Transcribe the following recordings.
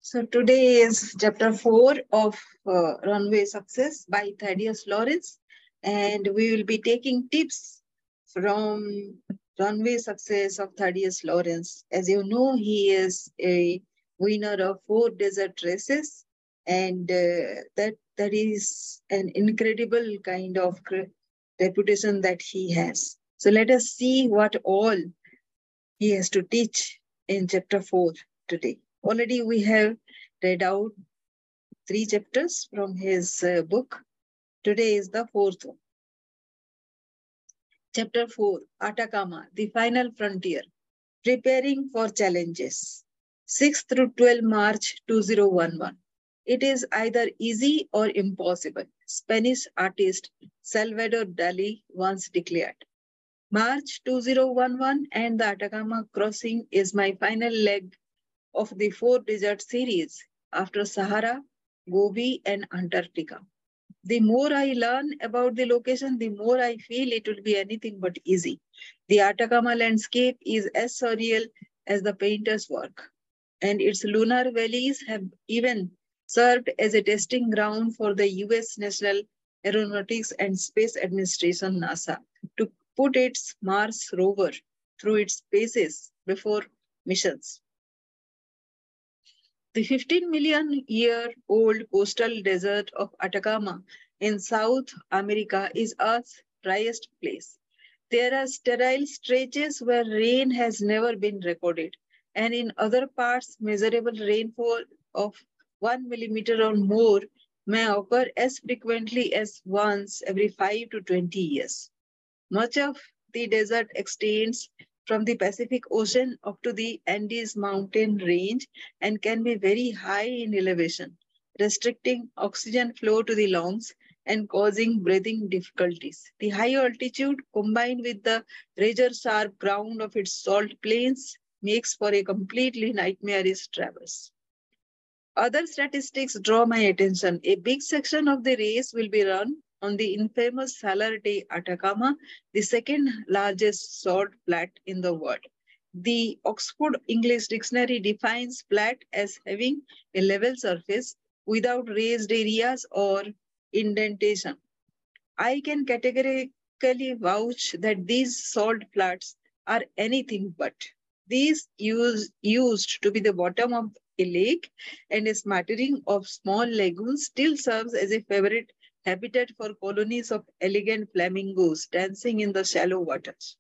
So today is chapter 4 of Runway Success by Thaddeus Lawrence, and we will be taking tips from Runway Success of Thaddeus Lawrence. As you know, he is a winner of 4 desert races, and that is an incredible kind of reputation that he has. So let us see what all he has to teach in chapter 4 today. Already we have read out 3 chapters from his book. Today is the 4th one. Chapter 4, Atacama, the final frontier, preparing for challenges. 6 through 12 March 2011. It is either easy or impossible, Spanish artist Salvador Dali once declared. March 2011 and the Atacama crossing is my final leg of the 4 desert series after Sahara, Gobi, and Antarctica. The more I learn about the location, the more I feel it will be anything but easy. The Atacama landscape is as surreal as the painter's work, and its lunar valleys have even served as a testing ground for the US National Aeronautics and Space Administration, NASA, to put its Mars rover through its paces before missions. The 15 million year old coastal desert of Atacama in South America is Earth's driest place. There are sterile stretches where rain has never been recorded, and in other parts, measurable rainfall of 1 millimeter or more may occur as frequently as once every 5 to 20 years. Much of the desert extends from the Pacific Ocean up to the Andes mountain range and can be very high in elevation, restricting oxygen flow to the lungs and causing breathing difficulties. The high altitude combined with the razor-sharp ground of its salt plains makes for a completely nightmarish traverse. Other statistics draw my attention. A big section of the race will be run on the infamous Salar de Atacama, the second largest salt flat in the world. The Oxford English Dictionary defines flat as having a level surface without raised areas or indentation. I can categorically vouch that these salt flats are anything but. These used to be the bottom of a lake, and a smattering of small lagoons still serves as a favorite habitat for colonies of elegant flamingos dancing in the shallow waters.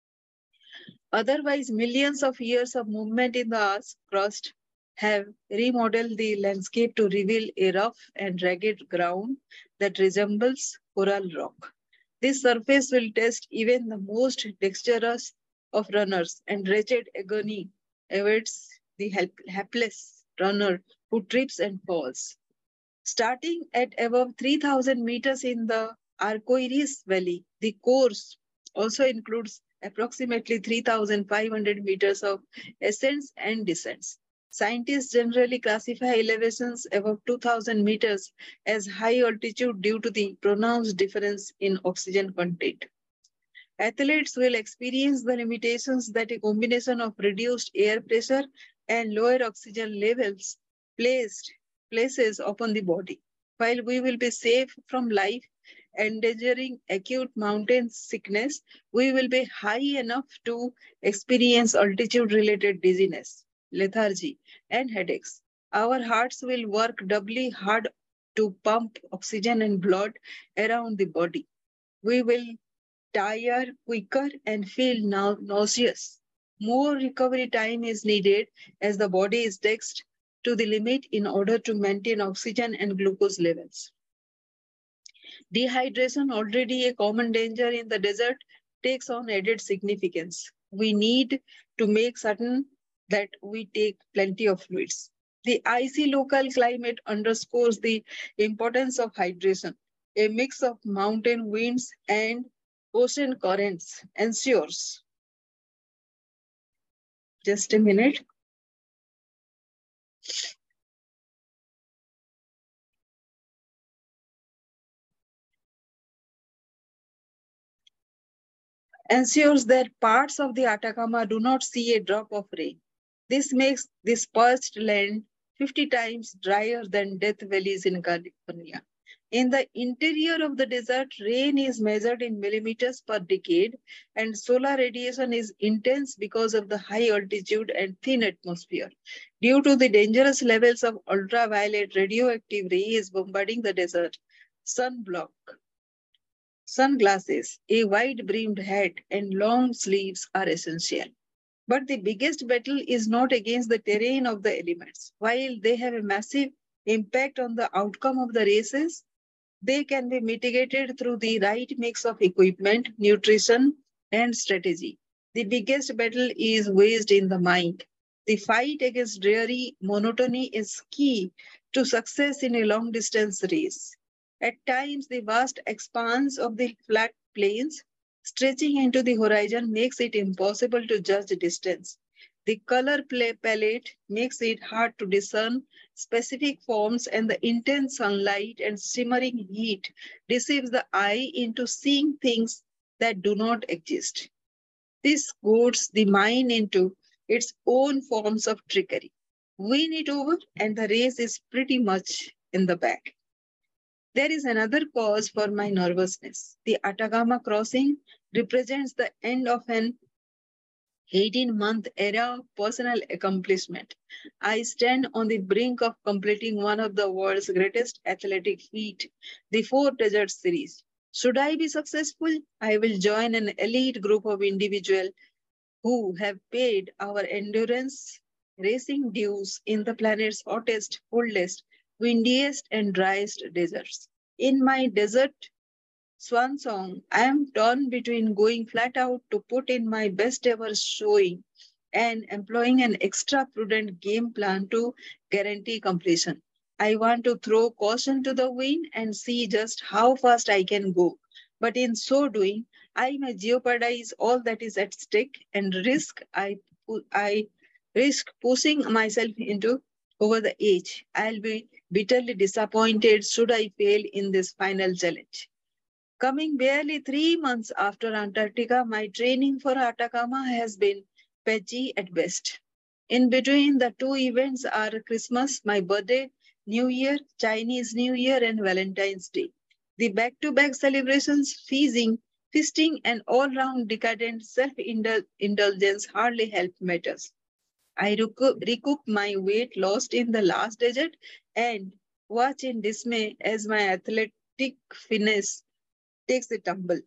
Otherwise, millions of years of movement in the Earth's crust have remodeled the landscape to reveal a rough and ragged ground that resembles coral rock. This surface will test even the most dexterous of runners, and wretched agony awaits the hapless runner who trips and falls. Starting at above 3,000 meters in the Arcoiris Valley, the course also includes approximately 3,500 meters of ascents and descents. Scientists generally classify elevations above 2,000 meters as high altitude due to the pronounced difference in oxygen content. Athletes will experience the limitations that a combination of reduced air pressure and lower oxygen levels places upon the body. While we will be safe from life endangering acute mountain sickness, we will be high enough to experience altitude-related dizziness, lethargy, and headaches. Our hearts will work doubly hard to pump oxygen and blood around the body. We will tire quicker and feel nauseous. More recovery time is needed as the body is taxed to the limit in order to maintain oxygen and glucose levels. Dehydration, already a common danger in the desert, takes on added significance. We need to make certain that we take plenty of fluids. The icy local climate underscores the importance of hydration. A mix of mountain winds and ocean currents ensures. Just a minute. Ensures that parts of the Atacama do not see a drop of rain. This makes this parched land 50 times drier than Death Valleys in California. In the interior of the desert, rain is measured in millimeters per decade, and solar radiation is intense because of the high altitude and thin atmosphere. Due to the dangerous levels of ultraviolet radioactive rays bombarding the desert, sunblock, sunglasses, a wide-brimmed hat, and long sleeves are essential. But the biggest battle is not against the terrain of the elements. While they have a massive impact on the outcome of the races, they can be mitigated through the right mix of equipment, nutrition, and strategy. The biggest battle is waged in the mind. The fight against dreary monotony is key to success in a long distance race. At times, the vast expanse of the flat plains stretching into the horizon makes it impossible to judge distance. The color palette makes it hard to discern specific forms, and the intense sunlight and simmering heat deceives the eye into seeing things that do not exist. This goads the mind into its own forms of trickery. Win it over, and the race is pretty much in the bag. There is another cause for my nervousness. The Atacama crossing represents the end of an 18-month era of personal accomplishment. I stand on the brink of completing one of the world's greatest athletic feat, the Four Desert Series. Should I be successful, I will join an elite group of individuals who have paid our endurance racing dues in the planet's hottest, coldest, windiest, and driest deserts. In my desert swan song, I am torn between going flat out to put in my best ever showing and employing an extra prudent game plan to guarantee completion. I want to throw caution to the wind and see just how fast I can go. But in so doing, I may jeopardize all that is at stake and I risk pushing myself into over the edge. I'll be bitterly disappointed should I fail in this final challenge. Coming barely 3 months after Antarctica, my training for Atacama has been patchy at best. In between, the two events are Christmas, my birthday, New Year, Chinese New Year, and Valentine's Day. The back-to-back celebrations, feasting, and all-round decadent self-indulgence hardly help matters. I recoup my weight lost in the last desert and watch in dismay as my athletic finesse takes a tumble.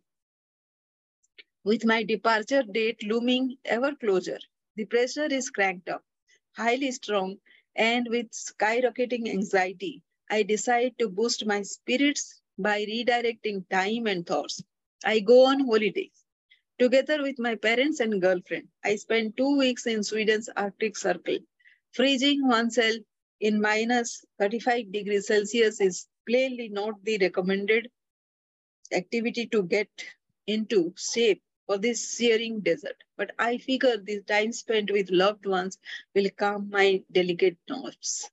With my departure date looming ever closer, the pressure is cranked up, highly strong, and with skyrocketing anxiety, I decide to boost my spirits by redirecting time and thoughts. I go on holidays. Together with my parents and girlfriend, I spent 2 weeks in Sweden's Arctic Circle. Freezing oneself in minus 35 degrees Celsius is plainly not the recommended activity to get into shape for this searing desert. But I figure the time spent with loved ones will calm my delicate nerves.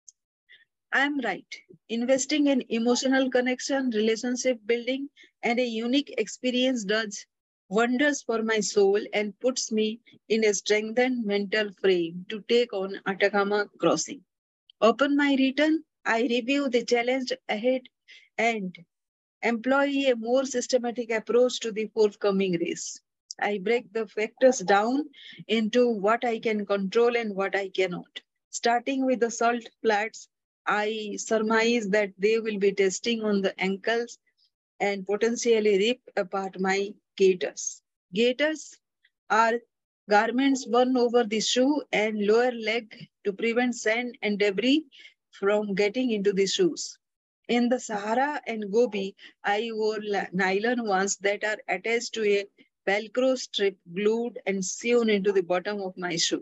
I'm right. Investing in emotional connection, relationship building, and a unique experience does wonders for my soul and puts me in a strengthened mental frame to take on Atacama crossing. Upon my return, I review the challenge ahead and employ a more systematic approach to the forthcoming race. I break the factors down into what I can control and what I cannot. Starting with the salt flats, I surmise that they will be testing on the ankles and potentially rip apart my gaiters. Gaiters are garments worn over the shoe and lower leg to prevent sand and debris from getting into the shoes. In the Sahara and Gobi, I wore nylon ones that are attached to a Velcro strip glued and sewn into the bottom of my shoe.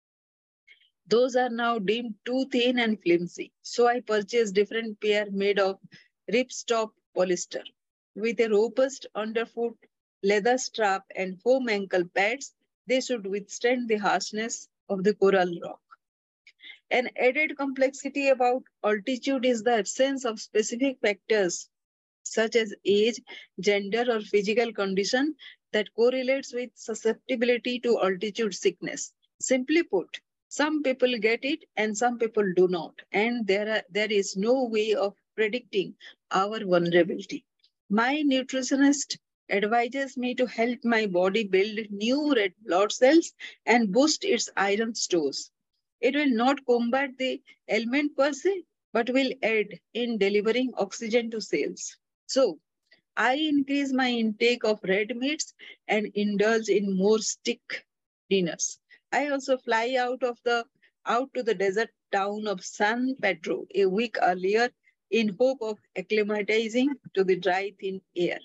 Those are now deemed too thin and flimsy, so I purchased different pair made of ripstop polyester. With a robust underfoot, leather strap, and foam ankle pads, they should withstand the harshness of the coral rock. An added complexity about altitude is the absence of specific factors such as age, gender, or physical condition that correlates with susceptibility to altitude sickness. Simply put, Some people get it and some people do not. And there is no way of predicting our vulnerability. My nutritionist advises me to help my body build new red blood cells and boost its iron stores. It will not combat the ailment per se, but will aid in delivering oxygen to cells. So, I increase my intake of red meats and indulge in more stick dinners. I also fly out to the desert town of San Pedro a week earlier in hope of acclimatizing to the dry, thin air.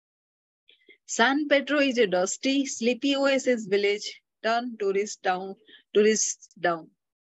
San Pedro is a dusty, sleepy oasis village turned tourists down.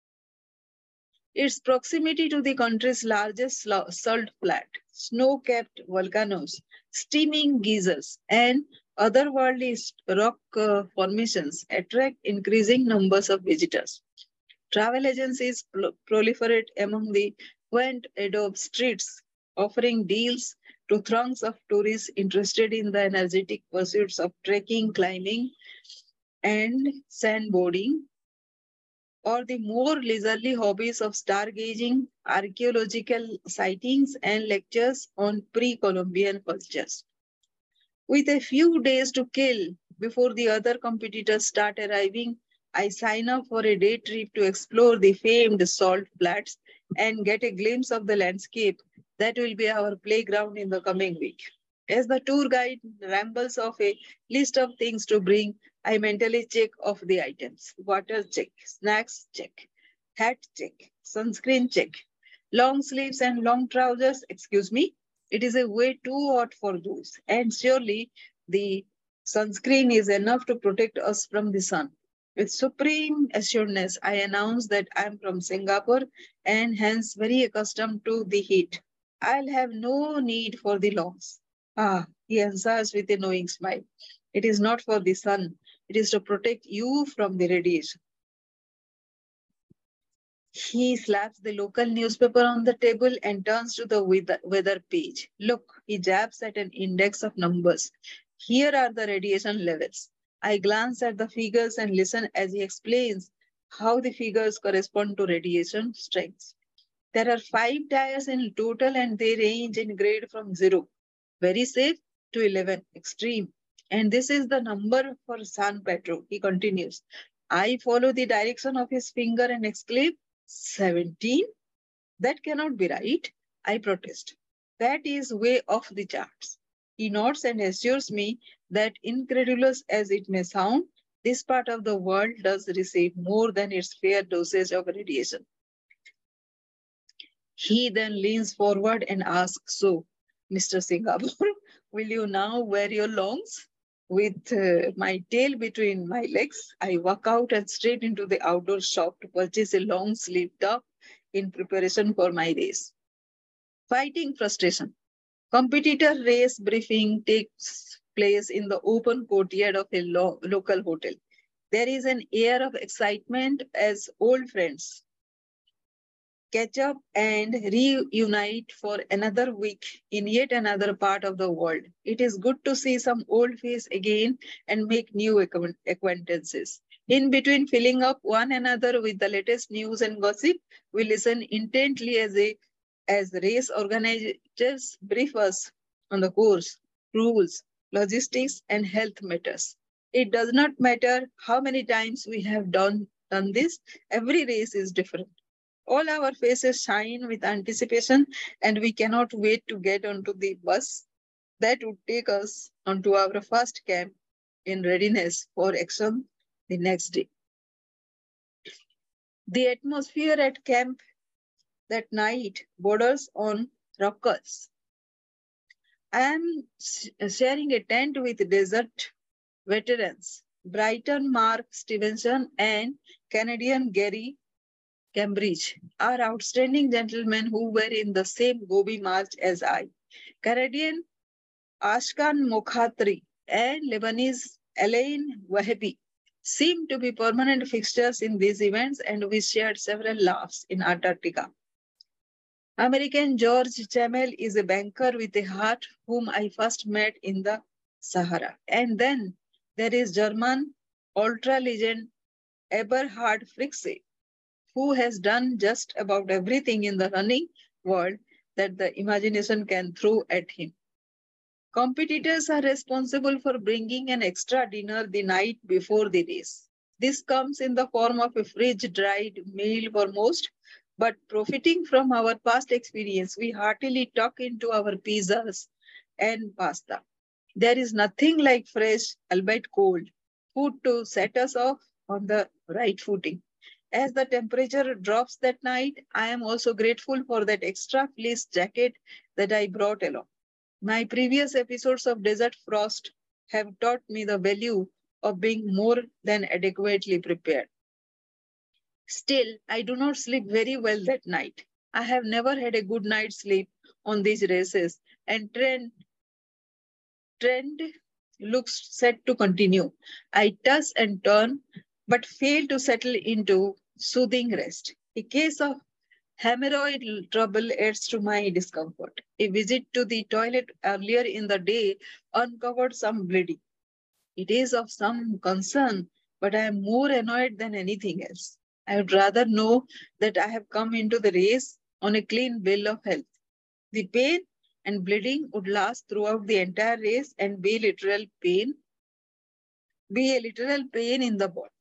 Its proximity to the country's largest salt flat, snow-capped volcanoes, steaming geysers, and otherworldly rock formations attract increasing numbers of visitors. Travel agencies proliferate among the quaint adobe streets, offering deals to throngs of tourists interested in the energetic pursuits of trekking, climbing, and sandboarding, or the more leisurely hobbies of stargazing, archaeological sightings, and lectures on pre-Columbian cultures. With a few days to kill before the other competitors start arriving, I sign up for a day trip to explore the famed salt flats and get a glimpse of the landscape that will be our playground in the coming week. As the tour guide rambles off a list of things to bring, I mentally check off the items. Water check, snacks check, hat check, sunscreen check, long sleeves and long trousers, excuse me, it is a way too hot for those. And surely the sunscreen is enough to protect us from the sun. With supreme assuredness, I announce that I am from Singapore and hence very accustomed to the heat. I'll have no need for the longs. Ah, he answers with a knowing smile. It is not for the sun. It is to protect you from the radiation. He slaps the local newspaper on the table and turns to the weather page. Look, he jabs at an index of numbers. Here are the radiation levels. I glance at the figures and listen as he explains how the figures correspond to radiation strengths. There are 5 tiers in total and they range in grade from 0, very safe, to 11, extreme. And this is the number for San Pedro, he continues. I follow the direction of his finger and exclaim, 17? That cannot be right. I protest. That is way off the charts. He nods and assures me that, incredulous as it may sound, this part of the world does receive more than its fair dosage of radiation. He then leans forward and asks, so, Mr. Singapore, will you now wear your longs? With my tail between my legs, I walk out and straight into the outdoor shop to purchase a long sleeve top in preparation for my race. Fighting frustration. Competitor race briefing takes place in the open courtyard of a local hotel. There is an air of excitement as old friends catch up and reunite for another week in yet another part of the world. It is good to see some old face again and make new acquaintances. In between filling up one another with the latest news and gossip, we listen intently as race organizers brief us on the course, rules, logistics, and health matters. It does not matter how many times we have done this, every race is different. All our faces shine with anticipation, and we cannot wait to get onto the bus that would take us onto our first camp in readiness for action the next day. The atmosphere at camp that night borders on ruckus. I am sharing a tent with desert veterans, Brighton Mark Stevenson and Canadian Gary Cambridge are outstanding gentlemen who were in the same Gobi March as I. Canadian Ashkan Mokhatri and Lebanese Alain Wahabi seem to be permanent fixtures in these events, and we shared several laughs in Antarctica. American George Chamel is a banker with a heart whom I first met in the Sahara. And then there is German ultra legend Eberhard Frixe, who has done just about everything in the running world that the imagination can throw at him. Competitors are responsible for bringing an extra dinner the night before the race. This comes in the form of a fridge-dried meal for most, but profiting from our past experience, we heartily tuck into our pizzas and pasta. There is nothing like fresh, albeit cold, food to set us off on the right footing. As the temperature drops that night, I am also grateful for that extra fleece jacket that I brought along. My previous episodes of Desert Frost have taught me the value of being more than adequately prepared. Still, I do not sleep very well that night. I have never had a good night's sleep on these races, and trend looks set to continue. I toss and turn, but fail to settle into soothing rest. A case of hemorrhoid trouble adds to my discomfort. A visit to the toilet earlier in the day uncovered some bleeding. It is of some concern, but I am more annoyed than anything else. I would rather know that I have come into the race on a clean bill of health. The pain and bleeding would last throughout the entire race and be a literal pain in the butt.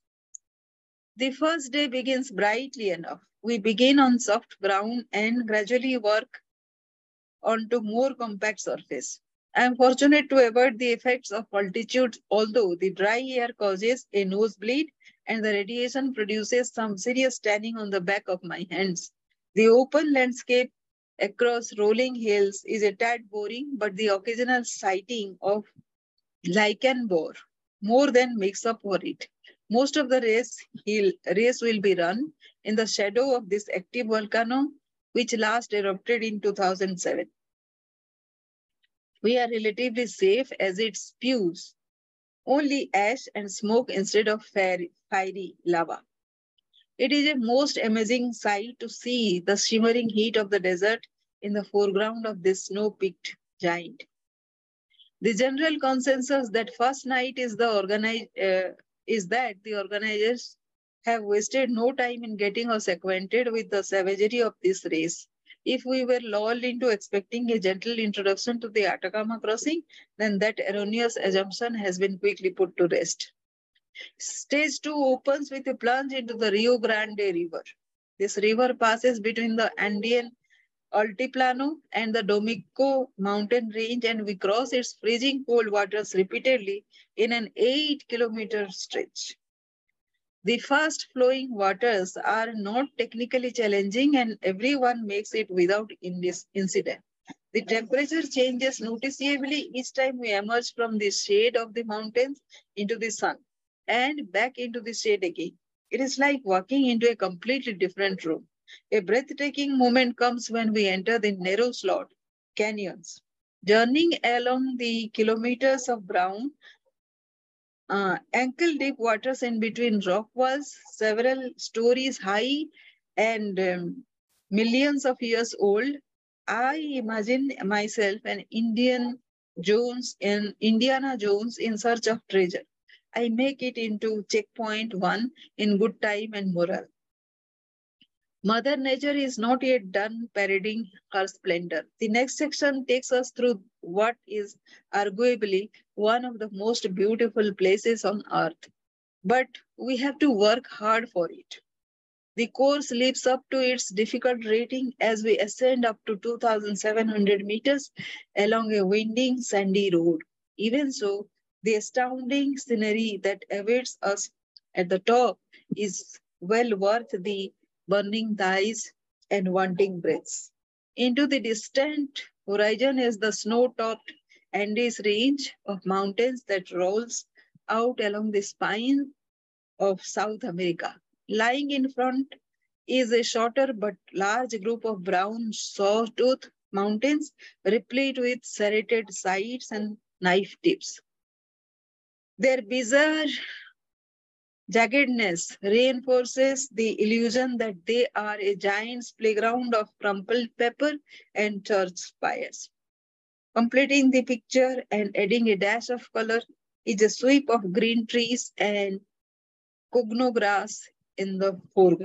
The first day begins brightly enough. We begin on soft ground and gradually work onto more compact surface. I am fortunate to avoid the effects of altitude, although the dry air causes a nosebleed and the radiation produces some serious tanning on the back of my hands. The open landscape across rolling hills is a tad boring, but the occasional sighting of lichen borer more than makes up for it. Most of the race will be run in the shadow of this active volcano, which last erupted in 2007. We are relatively safe as it spews only ash and smoke instead of fiery lava. It is a most amazing sight to see the shimmering heat of the desert in the foreground of this snow-peaked giant. The general consensus that first night is that the organizers have wasted no time in getting us acquainted with the savagery of this race. If we were lulled into expecting a gentle introduction to the Atacama crossing, then that erroneous assumption has been quickly put to rest. Stage 2 opens with a plunge into the Rio Grande River. This river passes between the Andean Altiplano and the Domico mountain range, and we cross its freezing cold waters repeatedly in an 8-kilometer stretch. The fast flowing waters are not technically challenging and everyone makes it without incident. The temperature changes noticeably each time we emerge from the shade of the mountains into the sun and back into the shade again. It is like walking into a completely different room. A breathtaking moment comes when we enter the narrow slot canyons. Journeying along the kilometers of brown, ankle-deep waters in between rock walls, several stories high and millions of years old, I imagine myself an Indiana Jones in search of treasure. I make it into checkpoint 1 in good time and morale. Mother Nature is not yet done parading her splendor. The next section takes us through what is arguably one of the most beautiful places on earth. But we have to work hard for it. The course lives up to its difficult rating as we ascend up to 2,700 meters along a winding sandy road. Even so, the astounding scenery that awaits us at the top is well worth the burning thighs and wanting breaths. Into the distant horizon is the snow-topped Andes range of mountains that rolls out along the spine of South America. Lying in front is a shorter but large group of brown sawtooth mountains replete with serrated sides and knife tips. Their bizarre jaggedness reinforces the illusion that they are a giant's playground of crumpled pepper and church spires. Completing the picture and adding a dash of color is a sweep of green trees and cogno grass in the foreground.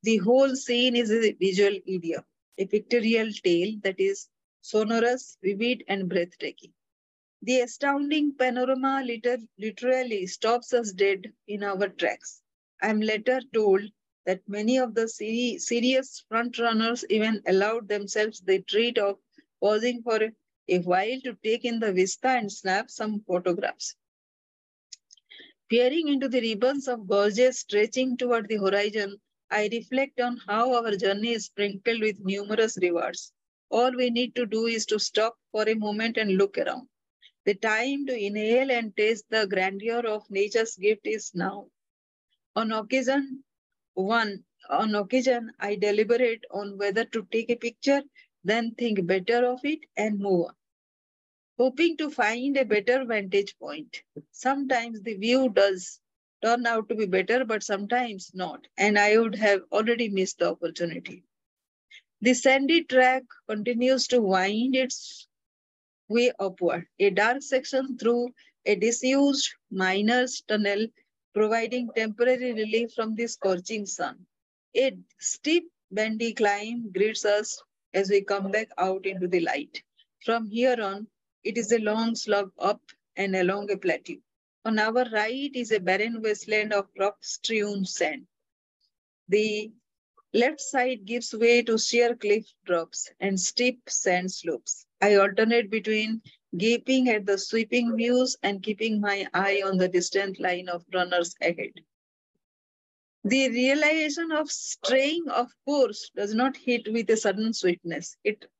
The whole scene is a visual idiom, a pictorial tale that is sonorous, vivid, and breathtaking. The astounding panorama literally stops us dead in our tracks. I am later told that many of the serious frontrunners even allowed themselves the treat of pausing for a while to take in the vista and snap some photographs. Peering into the ribbons of gorges stretching toward the horizon, I reflect on how our journey is sprinkled with numerous rewards. All we need to do is to stop for a moment and look around. The time to inhale and taste the grandeur of nature's gift is now. On occasion, on occasion, I deliberate on whether to take a picture, then think better of it and move on, hoping to find a better vantage point. Sometimes the view does turn out to be better, but sometimes not, and I would have already missed the opportunity. The sandy track continues to wind its way upward, a dark section through a disused miner's tunnel, providing temporary relief from the scorching sun. A steep, bendy climb greets us as we come back out into the light. From here on, it is a long slog up and along a plateau. On our right is a barren wasteland of rock-strewn sand. The left side gives way to sheer cliff drops and steep sand slopes. I alternate between gaping at the sweeping views and keeping my eye on the distant line of runners ahead. The realization of straying, of course, does not hit with a sudden sweetness.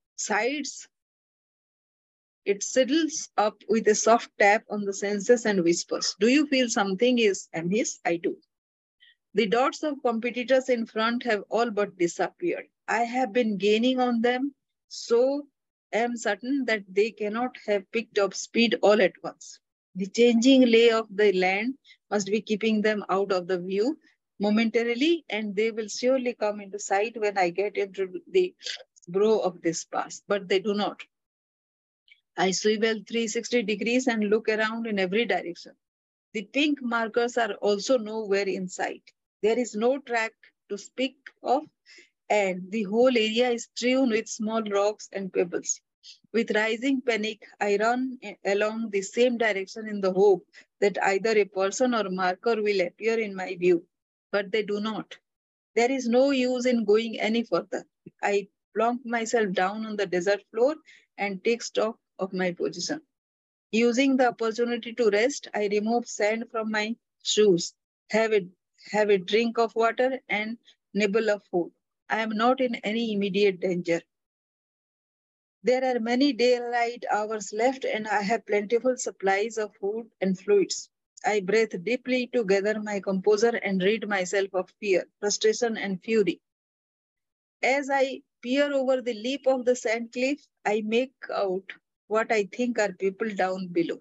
It settles up with a soft tap on the senses and whispers, "Do you feel something is amiss?" I do. The dots of competitors in front have all but disappeared. I have been gaining on them, so am certain that they cannot have picked up speed all at once. The changing lay of the land must be keeping them out of the view momentarily, and they will surely come into sight when I get into the brow of this pass, but they do not. I swivel 360 degrees and look around in every direction. The pink markers are also nowhere in sight. There is no track to speak of, and the whole area is strewn with small rocks and pebbles. With rising panic, I run along the same direction in the hope that either a person or marker will appear in my view, but they do not. There is no use in going any further. I plonk myself down on the desert floor and take stock of my position. Using the opportunity to rest, I remove sand from my shoes, have a drink of water, and nibble of food. I am not in any immediate danger. There are many daylight hours left, and I have plentiful supplies of food and fluids. I breathe deeply to gather my composure and rid myself of fear, frustration, and fury. As I peer over the lip of the sand cliff, I make out what I think are people down below.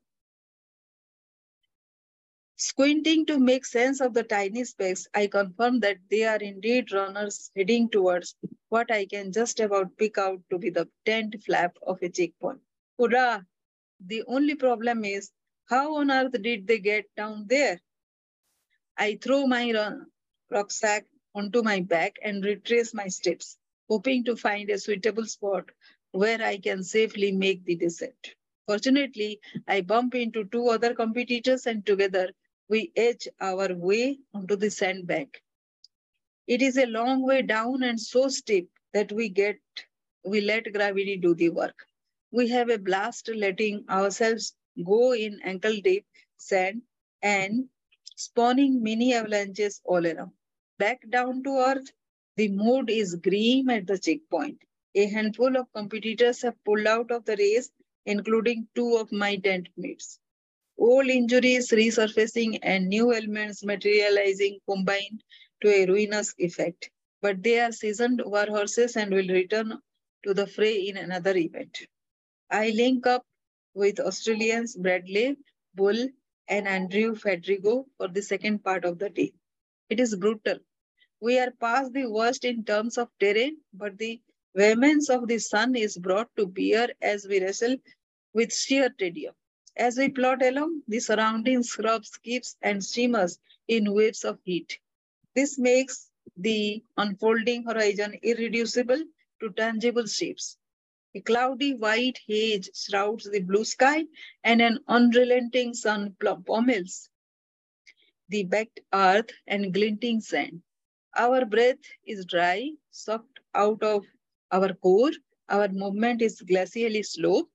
Squinting to make sense of the tiny specks, I confirm that they are indeed runners heading towards what I can just about pick out to be the tent flap of a checkpoint. Hurrah! The only problem is, how on earth did they get down there? I throw my rucksack onto my back and retrace my steps, hoping to find a suitable spot where I can safely make the descent. Fortunately, I bump into two other competitors and together we edge our way onto the sandbank. It is a long way down and so steep that we let gravity do the work. We have a blast letting ourselves go in ankle deep sand and spawning mini avalanches all around. Back down to earth, the mood is grim at the checkpoint. A handful of competitors have pulled out of the race, including two of my tent mates. Old injuries resurfacing and new ailments materializing combined to a ruinous effect. But they are seasoned warhorses and will return to the fray in another event. I link up with Australians Bradley, Bull, and Andrew Fedrigo for the second part of the day. It is brutal. We are past the worst in terms of terrain, but the vehemence of the sun is brought to bear as we wrestle with sheer tedium. As we plod along, the surrounding scrub skips and shimmers in waves of heat. This makes the unfolding horizon irreducible to tangible shapes. A cloudy white haze shrouds the blue sky, and an unrelenting sun pommels the baked earth and glinting sand. Our breath is dry, sucked out of our core. Our movement is glacially slow.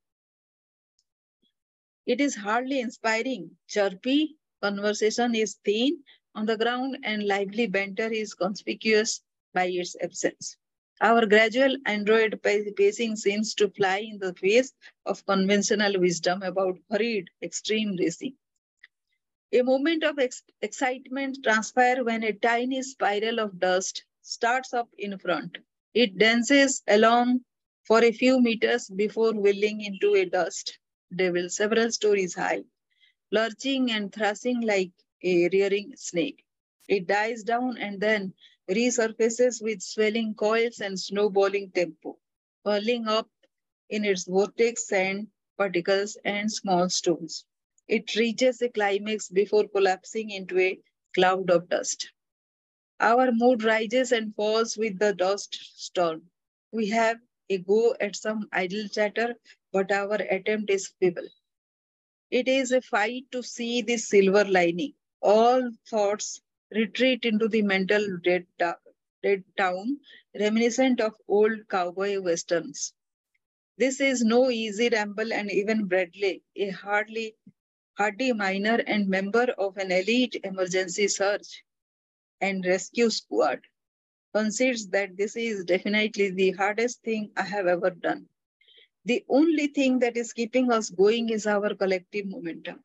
It is hardly inspiring. Chirpy conversation is thin on the ground, and lively banter is conspicuous by its absence. Our gradual android pacing seems to fly in the face of conventional wisdom about hurried extreme racing. A moment of excitement transpires when a tiny spiral of dust starts up in front. It dances along for a few meters before whirling into a dust devil several stories high, lurching and thrashing like a rearing snake. It dies down and then resurfaces with swelling coils and snowballing tempo, hurling up in its vortex sand particles and small stones. It reaches a climax before collapsing into a cloud of dust. Our mood rises and falls with the dust storm. We have a go at some idle chatter, but our attempt is feeble. It is a fight to see the silver lining. All thoughts retreat into the mental dead town, reminiscent of old cowboy westerns. This is no easy ramble, and even Bradley, a hardy miner and member of an elite emergency search and rescue squad, concedes that this is definitely the hardest thing I have ever done. The only thing that is keeping us going is our collective momentum.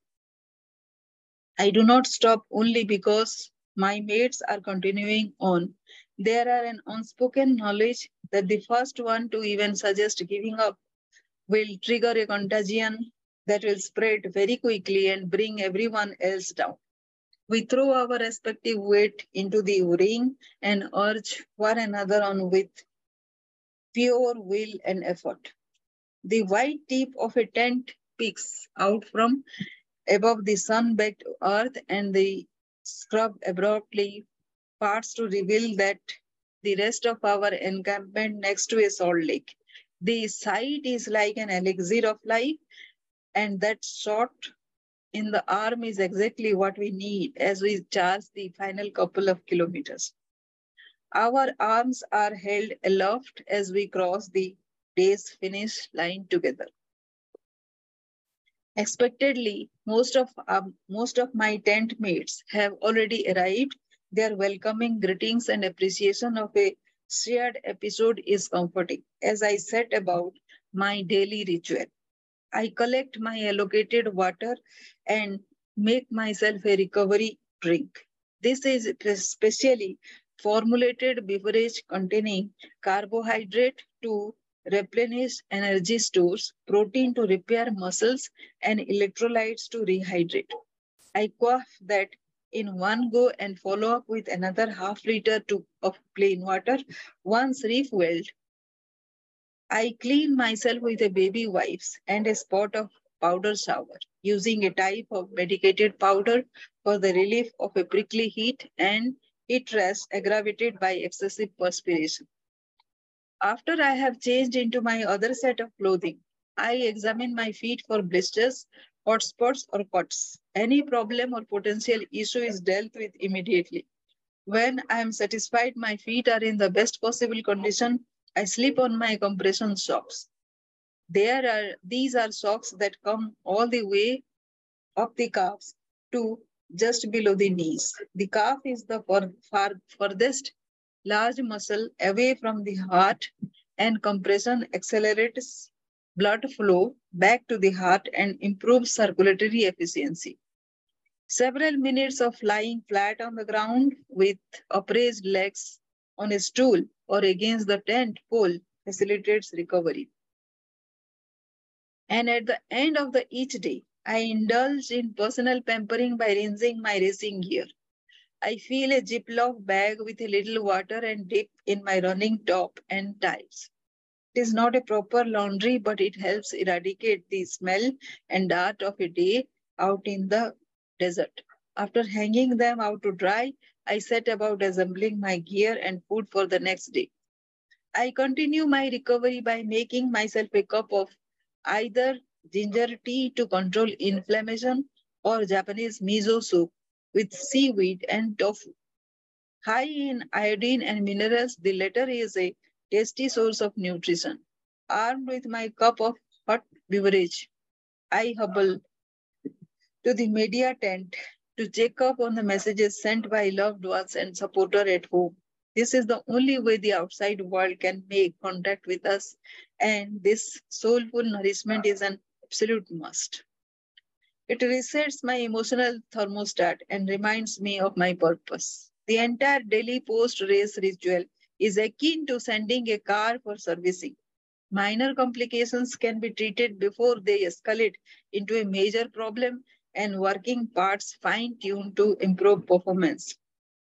I do not stop only because my mates are continuing on. There are an unspoken knowledge that the first one to even suggest giving up will trigger a contagion that will spread very quickly and bring everyone else down. We throw our respective weight into the ring and urge one another on with pure will and effort. The white tip of a tent peeks out from above the sun-baked earth, and the scrub abruptly parts to reveal that the rest of our encampment next to a salt lake. The sight is like an elixir of life, and that shot in the arm is exactly what we need as we charge the final couple of kilometers. Our arms are held aloft as we cross the day's finish line together. Expectedly, most of my tent mates have already arrived. Their welcoming greetings and appreciation of a shared episode is comforting. As I set about my daily ritual, I collect my allocated water and make myself a recovery drink. This is a specially formulated beverage containing carbohydrate to replenish energy stores, protein to repair muscles, and electrolytes to rehydrate. I quaff that in one go and follow up with another half liter of plain water. Once refueled, I clean myself with a baby wipes and a spot of powder shower, using a type of medicated powder for the relief of a prickly heat and heat rash aggravated by excessive perspiration. After I have changed into my other set of clothing, I examine my feet for blisters, hot spots, or cuts. Any problem or potential issue is dealt with immediately. When I am satisfied my feet are in the best possible condition, I slip on my compression socks. These are socks that come all the way up the calves to just below the knees. The calf is the furthest large muscle away from the heart, and compression accelerates blood flow back to the heart and improves circulatory efficiency. Several minutes of lying flat on the ground with upraised legs on a stool or against the tent pole facilitates recovery. And at the end of each day, I indulge in personal pampering by rinsing my racing gear. I fill a Ziploc bag with a little water and dip in my running top and ties. It is not a proper laundry, but it helps eradicate the smell and dirt of a day out in the desert. After hanging them out to dry, I set about assembling my gear and food for the next day. I continue my recovery by making myself a cup of either ginger tea to control inflammation or Japanese miso soup with seaweed and tofu. High in iodine and minerals, the latter is a tasty source of nutrition. Armed with my cup of hot beverage, I hobble to the media tent to check up on the messages sent by loved ones and supporters at home. This is the only way the outside world can make contact with us, and this soulful nourishment is an absolute must. It resets my emotional thermostat and reminds me of my purpose. The entire daily post race ritual is akin to sending a car for servicing. Minor complications can be treated before they escalate into a major problem and working parts fine tuned to improve performance.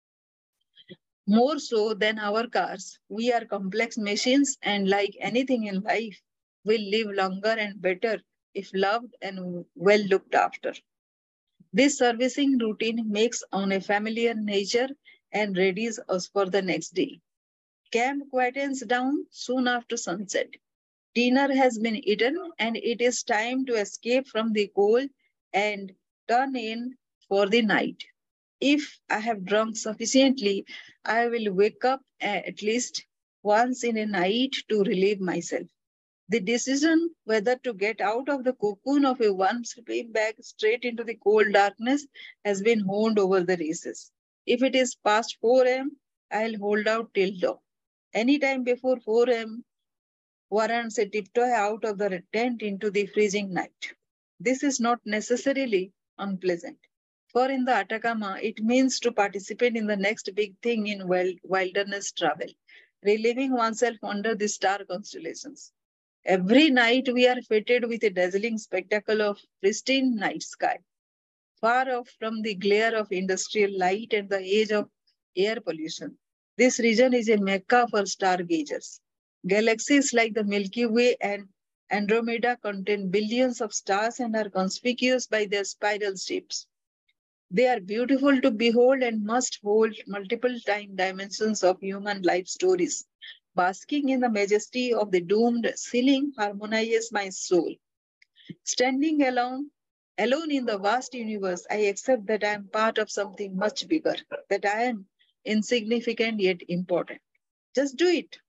More so than our cars, we are complex machines, and like anything in life, will live longer and better if loved and well looked after. This servicing routine makes on a familiar nature and readies us for the next day. Camp quietens down soon after sunset. Dinner has been eaten, and it is time to escape from the cold and turn in for the night. If I have drunk sufficiently, I will wake up at least once in a night to relieve myself. The decision whether to get out of the cocoon of a warm sleeping bag straight into the cold darkness has been honed over the races. If it is past 4 a.m., I'll hold out till dawn. Any time before 4 a.m. warrants a tiptoe out of the tent into the freezing night. This is not necessarily unpleasant. For in the Atacama, it means to participate in the next big thing in wilderness travel, reliving oneself under the star constellations. Every night we are fitted with a dazzling spectacle of pristine night sky, far off from the glare of industrial light and the age of air pollution. This region is a mecca for stargazers. Galaxies like the Milky Way and Andromeda contain billions of stars and are conspicuous by their spiral shapes. They are beautiful to behold and must hold multiple time dimensions of human life stories. Basking in the majesty of the domed ceiling harmonizes my soul. Standing alone in the vast universe, I accept that I am part of something much bigger, that I am insignificant yet important. Just do it.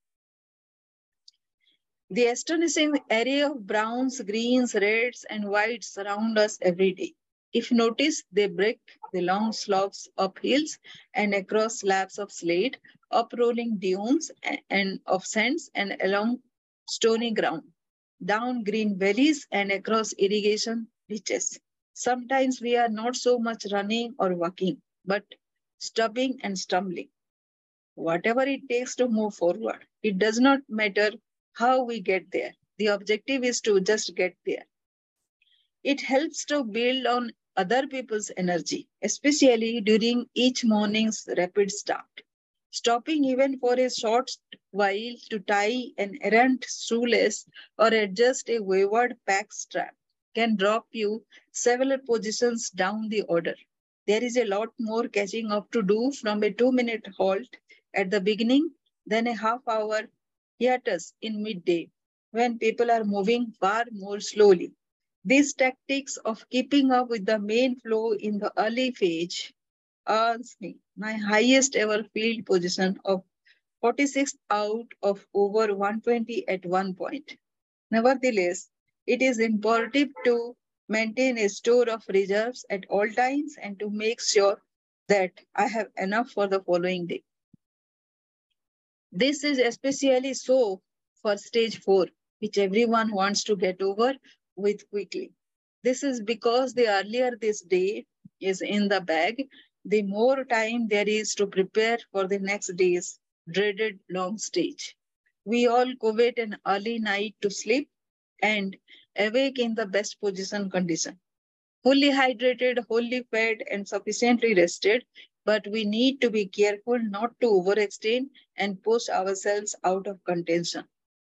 The astonishing array of browns, greens, reds, and whites surround us every day. If noticed, they break the long slopes up hills and across slabs of slate, up rolling dunes and of sands and along stony ground, down green valleys and across irrigation ditches. Sometimes we are not so much running or walking, but stubbing and stumbling. Whatever it takes to move forward. It does not matter how we get there. The objective is to just get there. It helps to build on other people's energy, especially during each morning's rapid start. Stopping even for a short while to tie an errant shoelace or adjust a wayward pack strap can drop you several positions down the order. There is a lot more catching up to do from a 2-minute halt at the beginning than a half-hour hiatus in midday when people are moving far more slowly. These tactics of keeping up with the main flow in the early phase earns me my highest ever field position of 46th out of over 120 at one point. Nevertheless, it is imperative to maintain a store of reserves at all times and to make sure that I have enough for the following day. This is especially so for stage 4, which everyone wants to get over with quickly. This is because the earlier this day is in the bag, the more time there is to prepare for the next day's dreaded long stage. We all covet an early night to sleep and awake in the best position condition. Fully hydrated, wholly fed, and sufficiently rested, but we need to be careful not to overextend and push ourselves out of contention.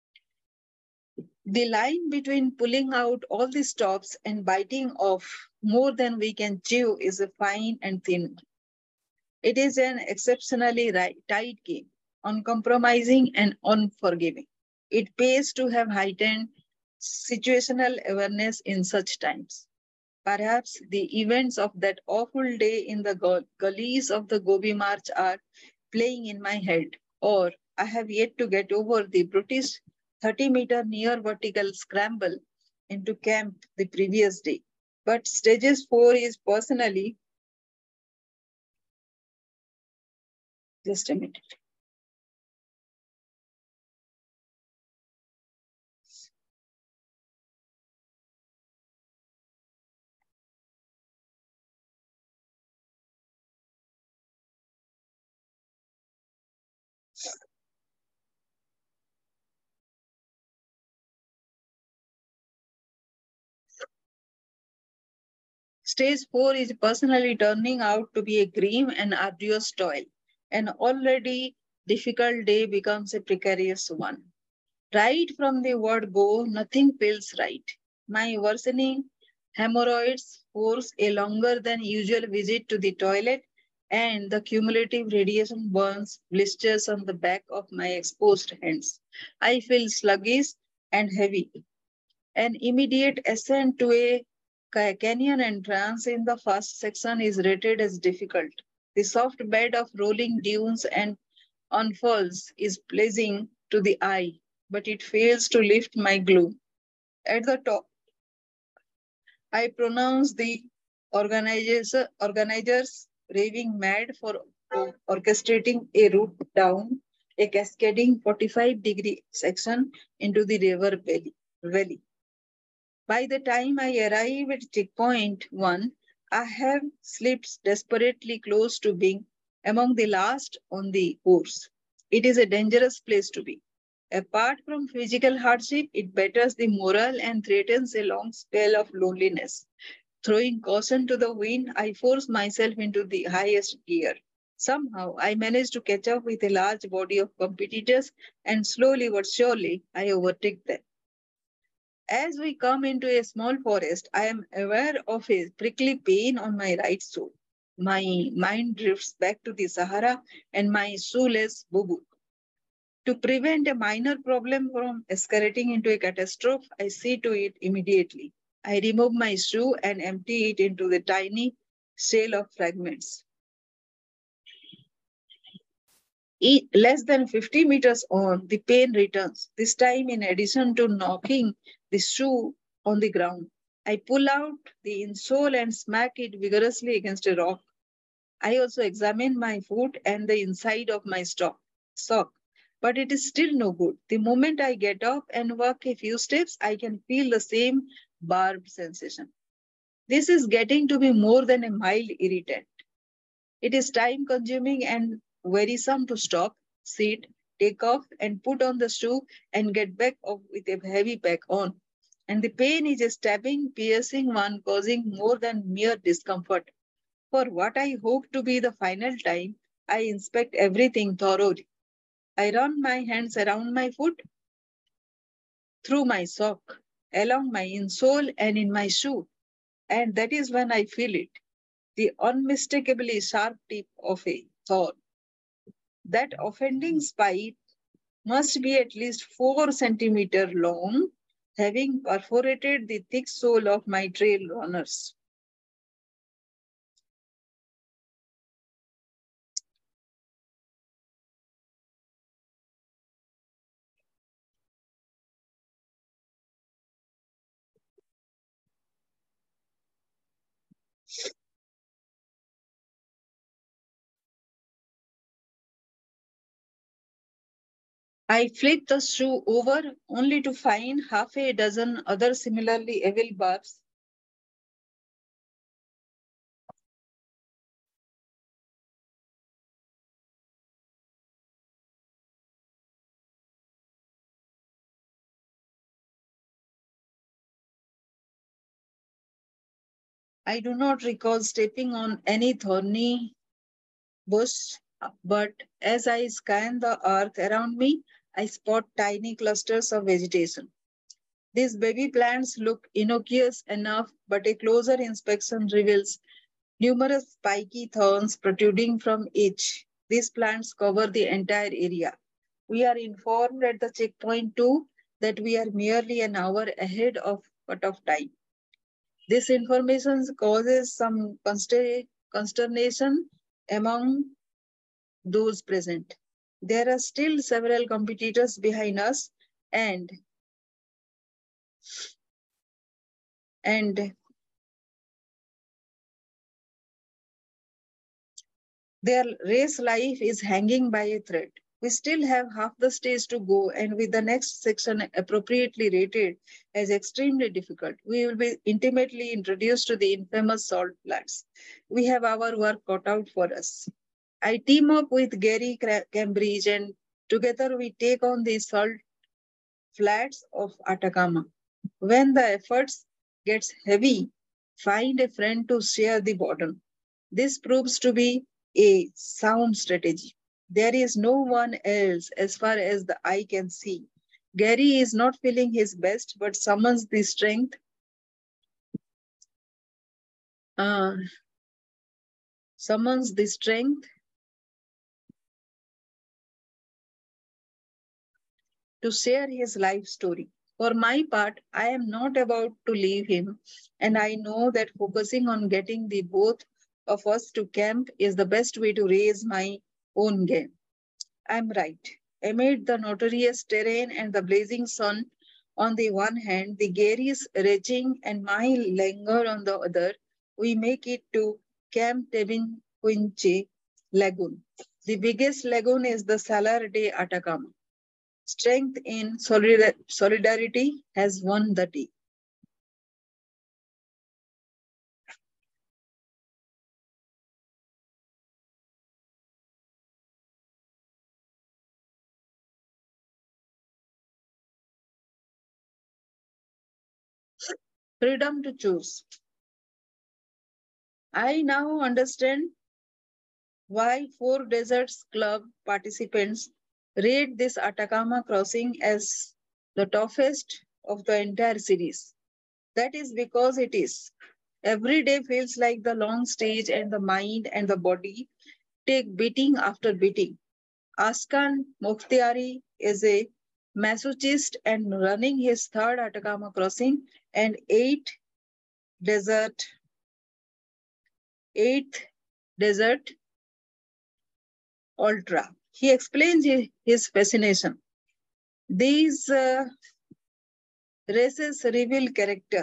The line between pulling out all the stops and biting off more than we can chew is a fine and thin one. It is an exceptionally tight game, uncompromising and unforgiving. It pays to have heightened situational awareness in such times. Perhaps the events of that awful day in the gullies of the Gobi March are playing in my head, or I have yet to get over the British 30-meter near vertical scramble into camp the previous day. But stages 4 is personally, just a minute. Stage 4 is personally turning out to be a grim and arduous toil. An already difficult day becomes a precarious one. Right from the word go, nothing feels right. My worsening hemorrhoids force a longer than usual visit to the toilet, and the cumulative radiation burns blisters on the back of my exposed hands. I feel sluggish and heavy. An immediate ascent to a canyon entrance in the first section is rated as difficult. The soft bed of rolling dunes and unfurls is pleasing to the eye, but it fails to lift my gloom. At the top, I pronounce the organizers raving mad for orchestrating a route down a cascading 45-degree section into the river valley. By the time I arrive at checkpoint 1, I have slipped desperately close to being among the last on the course. It is a dangerous place to be. Apart from physical hardship, it betters the morale and threatens a long spell of loneliness. Throwing caution to the wind, I force myself into the highest gear. Somehow, I manage to catch up with a large body of competitors, and slowly but surely, I overtake them. As we come into a small forest, I am aware of a prickly pain on my right shoe. My mind drifts back to the Sahara and my shoeless boo-boo. To prevent a minor problem from escalating into a catastrophe, I see to it immediately. I remove my shoe and empty it into the tiny shell of fragments. Less than 50 meters on, the pain returns, this time in addition to knocking the shoe on the ground. I pull out the insole and smack it vigorously against a rock. I also examine my foot and the inside of my sock, but it is still no good. The moment I get up and walk a few steps, I can feel the same barbed sensation. This is getting to be more than a mild irritant. It is time consuming and wearisome to stop, sit, take off, and put on the shoe and get back off with a heavy pack on. And the pain is a stabbing, piercing one, causing more than mere discomfort. For what I hope to be the final time, I inspect everything thoroughly. I run my hands around my foot, through my sock, along my insole, and in my shoe. And that is when I feel it, the unmistakably sharp tip of a thorn. That offending spike must be at least 4 centimeters long, having perforated the thick sole of my trail runners. I flip the shoe over only to find half a dozen other similarly evil barbs. I do not recall stepping on any thorny bush, but as I scan the earth around me, I spot tiny clusters of vegetation. These baby plants look innocuous enough, but a closer inspection reveals numerous spiky thorns protruding from each. These plants cover the entire area. We are informed at the checkpoint too that we are merely an hour ahead of cut-off time. This information causes some consternation among those present. There are still several competitors behind us, and and their race life is hanging by a thread. We still have half the stage to go, and with the next section appropriately rated as extremely difficult, we will be intimately introduced to the infamous salt flats. We have our work cut out for us. I team up with Gary Cambridge, and together we take on the salt flats of Atacama. When the efforts gets heavy, find a friend to share the burden. This proves to be a sound strategy. There is no one else as far as the eye can see. Gary is not feeling his best, but uh, summons the strength to share his life story. For my part, I am not about to leave him, and I know that focusing on getting the both of us to camp is the best way to raise my own game. I'm right. Amid the notorious terrain and the blazing sun on the one hand, the Gary's raging and my languor on the other, we make it to Camp Tebinquinche Lagoon. The biggest lagoon is the Salar de Atacama. Strength in solidarity has won the day. Freedom to choose. I now understand why Four Deserts Club participants rate this Atacama crossing as the toughest of the entire series. That is because it is. Every day feels like the long stage, and the mind and the body take beating after beating. Askan Mukhtiari is a masochist and running his third Atacama crossing and desert, eighth desert ultra. He explains his fascination. These races reveal character.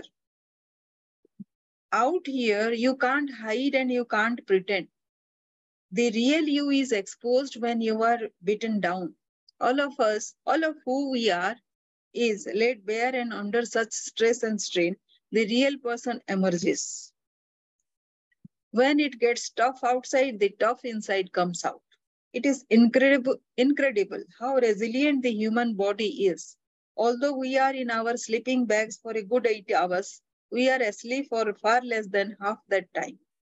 Out here, you can't hide and you can't pretend. The real you is exposed when you are beaten down. All of us, all of who we are, is laid bare, and under such stress and strain, the real person emerges. When it gets tough outside, the tough inside comes out. It is incredible how resilient the human body is. Although we are in our sleeping bags for a good 8 hours, we are asleep for far less than half that time.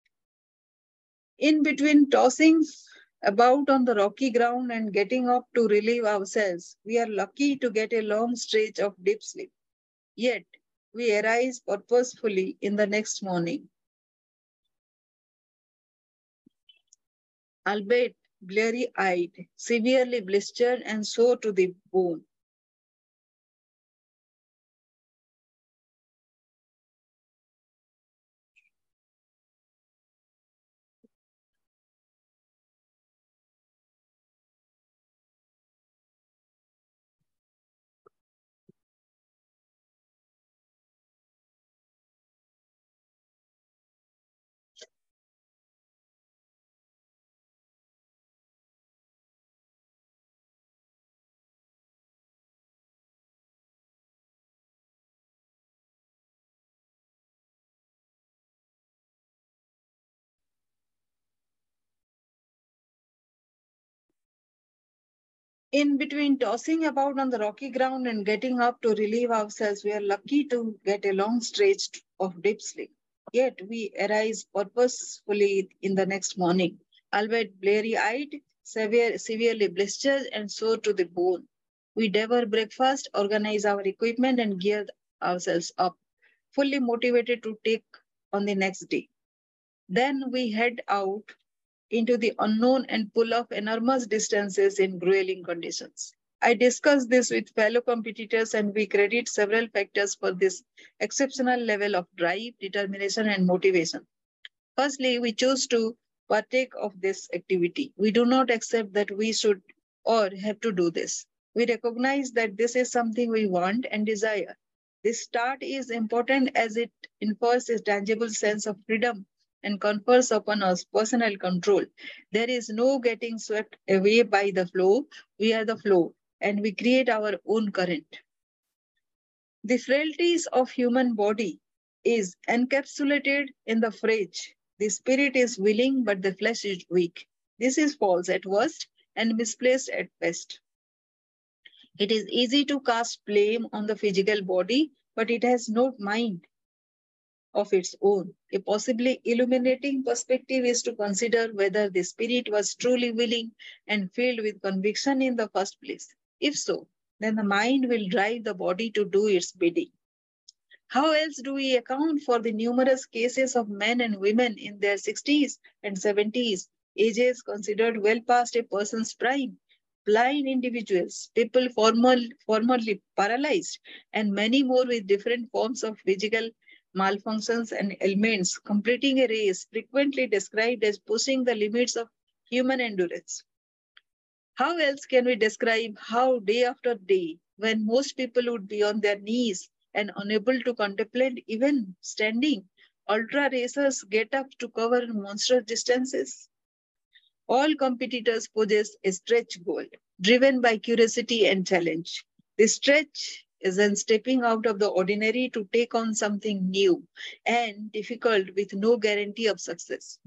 In between tossing about on the rocky ground and getting up to relieve ourselves, we are lucky to get a long stretch of deep sleep. Yet, we arise purposefully in the next morning, albeit bleary-eyed, severely blistered and sore to the bone. In between tossing about on the rocky ground and getting up to relieve ourselves, we are lucky to get a long stretch of deep sleep. Yet we arise purposefully in the next morning, albeit bleary-eyed, severely blistered, and sore to the bone. We devour breakfast, organize our equipment, and gear ourselves up, fully motivated to take on the next day. Then we head out into the unknown and pull off enormous distances in grueling conditions. I discussed this with fellow competitors and we credit several factors for this exceptional level of drive, determination, and motivation. Firstly, we choose to partake of this activity. We do not accept that we should or have to do this. We recognize that this is something we want and desire. This start is important as it infers a tangible sense of freedom and confers upon us personal control. There is no getting swept away by the flow. We are the flow and we create our own current. The frailties of human body is encapsulated in the phrase, the spirit is willing but the flesh is weak. This is false at worst and misplaced at best. It is easy to cast blame on the physical body, but it has no mind of its own. A possibly illuminating perspective is to consider whether the spirit was truly willing and filled with conviction in the first place. If so, then the mind will drive the body to do its bidding. How else do we account for the numerous cases of men and women in their 60s and 70s, ages considered well past a person's prime, blind individuals, people formerly paralyzed, and many more with different forms of physical malfunctions and ailments, completing a race frequently described as pushing the limits of human endurance? How else can we describe how day after day, when most people would be on their knees and unable to contemplate even standing, ultra racers get up to cover monstrous distances? All competitors possess a stretch goal, driven by curiosity and challenge. The stretch is then stepping out of the ordinary to take on something new and difficult with no guarantee of success.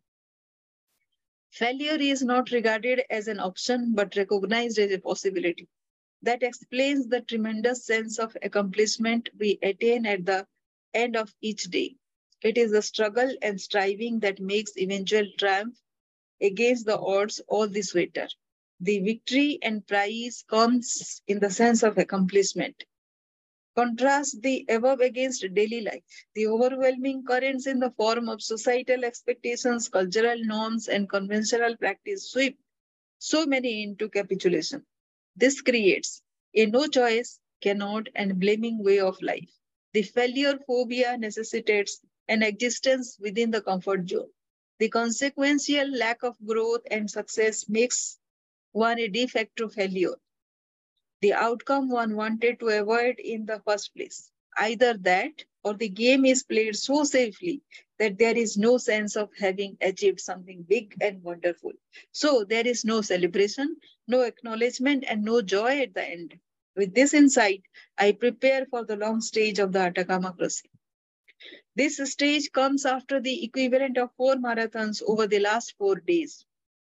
Failure is not regarded as an option but recognized as a possibility. That explains the tremendous sense of accomplishment we attain at the end of each day. It is the struggle and striving that makes eventual triumph against the odds all the sweeter. The victory and prize comes in the sense of accomplishment. Contrast the above against daily life. The overwhelming currents in the form of societal expectations, cultural norms, and conventional practice sweep so many into capitulation. This creates a no choice, cannot, and blaming way of life. The failure phobia necessitates an existence within the comfort zone. The consequential lack of growth and success makes one a de facto failure, the outcome one wanted to avoid in the first place. Either that or the game is played so safely that there is no sense of having achieved something big and wonderful. So there is no celebration, no acknowledgement, and no joy at the end. With this insight, I prepare for the long stage of the Atacama Crossing. This stage comes after the equivalent of 4 marathons over the last 4 days.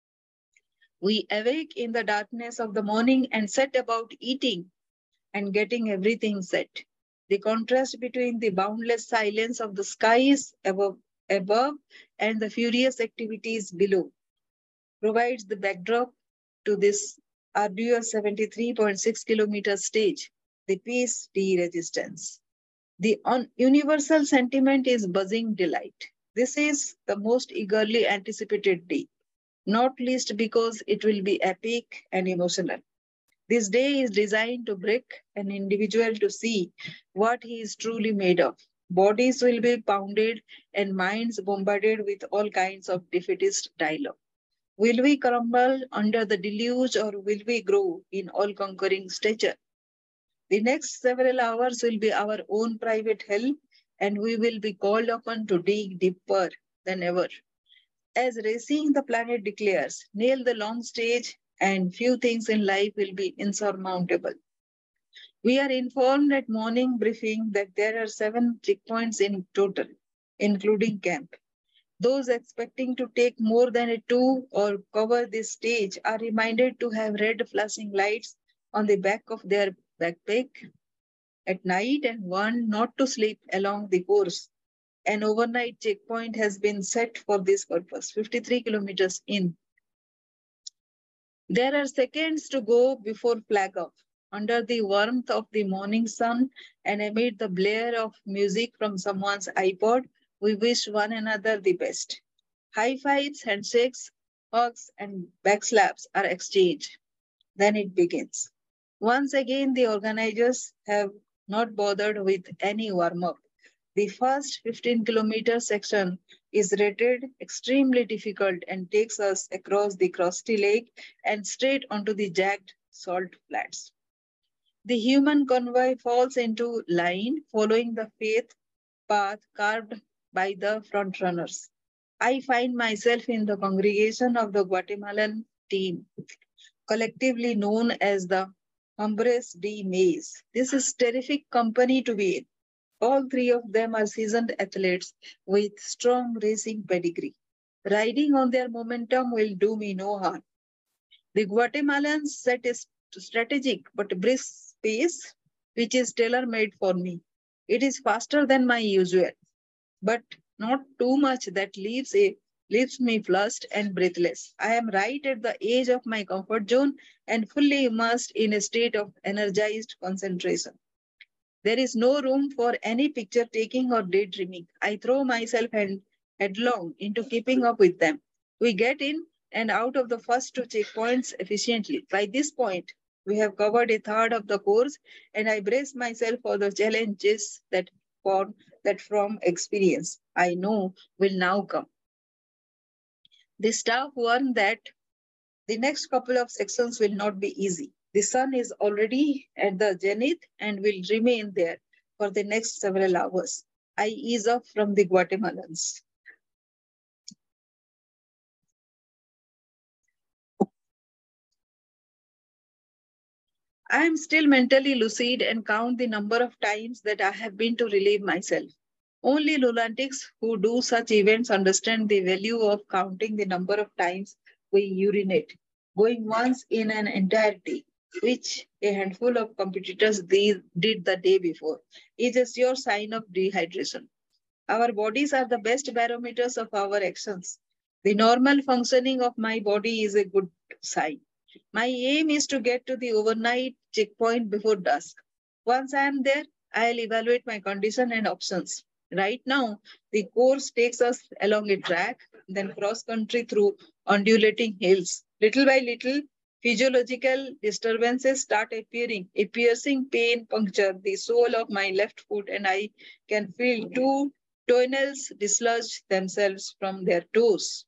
We awake in the darkness of the morning and set about eating and getting everything set. The contrast between the boundless silence of the skies above and the furious activities below provides the backdrop to this arduous 73.6 kilometer stage, the peace de resistance. The universal sentiment is buzzing delight. This is the most eagerly anticipated day, not least because it will be epic and emotional. This day is designed to break an individual to see what he is truly made of. Bodies will be pounded and minds bombarded with all kinds of defeatist dialogue. Will we crumble under the deluge or will we grow in all-conquering stature? The next several hours will be our own private hell and we will be called upon to dig deeper than ever. As Racing the Planet declares, nail the long stage and few things in life will be insurmountable. We are informed at morning briefing that there are 7 checkpoints in total, including camp. Those expecting to take more than a 2 or cover this stage are reminded to have red flashing lights on the back of their backpack at night and warned not to sleep along the course. An overnight checkpoint has been set for this purpose, 53 kilometers in. There are seconds to go before flag off. Under the warmth of the morning sun and amid the blare of music from someone's iPod, we wish one another the best. High fives, handshakes, hugs, and backslaps are exchanged. Then it begins. Once again, the organizers have not bothered with any warm up. The first 15-kilometer section is rated extremely difficult and takes us across the crusty lake and straight onto the jagged salt flats. The human convoy falls into line following the faith path carved by the frontrunners. I find myself in the congregation of the Guatemalan team, collectively known as the Hombres de Maíz. This is terrific company to be in. All three of them are seasoned athletes with strong racing pedigree. Riding on their momentum will do me no harm. The Guatemalans set a strategic but brisk pace, which is tailor-made for me. It is faster than my usual, but not too much that leaves me flushed and breathless. I am right at the edge of my comfort zone and fully immersed in a state of energized concentration. There is no room for any picture taking or daydreaming. I throw myself headlong into keeping up with them. We get in and out of the first two checkpoints efficiently. By this point, we have covered a third of the course, and I brace myself for the challenges that from experience I know will now come. The staff warned that the next couple of sections will not be easy. The sun is already at the zenith and will remain there for the next several hours. I ease off from the Guatemalans. I am still mentally lucid and count the number of times that I have been to relieve myself. Only lunatics who do such events understand the value of counting the number of times we urinate, going once in an entirety, which a handful of competitors did the day before, is a sure sign of dehydration. Our bodies are the best barometers of our actions. The normal functioning of my body is a good sign. My aim is to get to the overnight checkpoint before dusk. Once I am there, I'll evaluate my condition and options. Right now, the course takes us along a track, then cross country through undulating hills. Little by little, physiological disturbances start appearing. A piercing pain punctured the sole of my left foot, and I can feel two toenails dislodge themselves from their toes.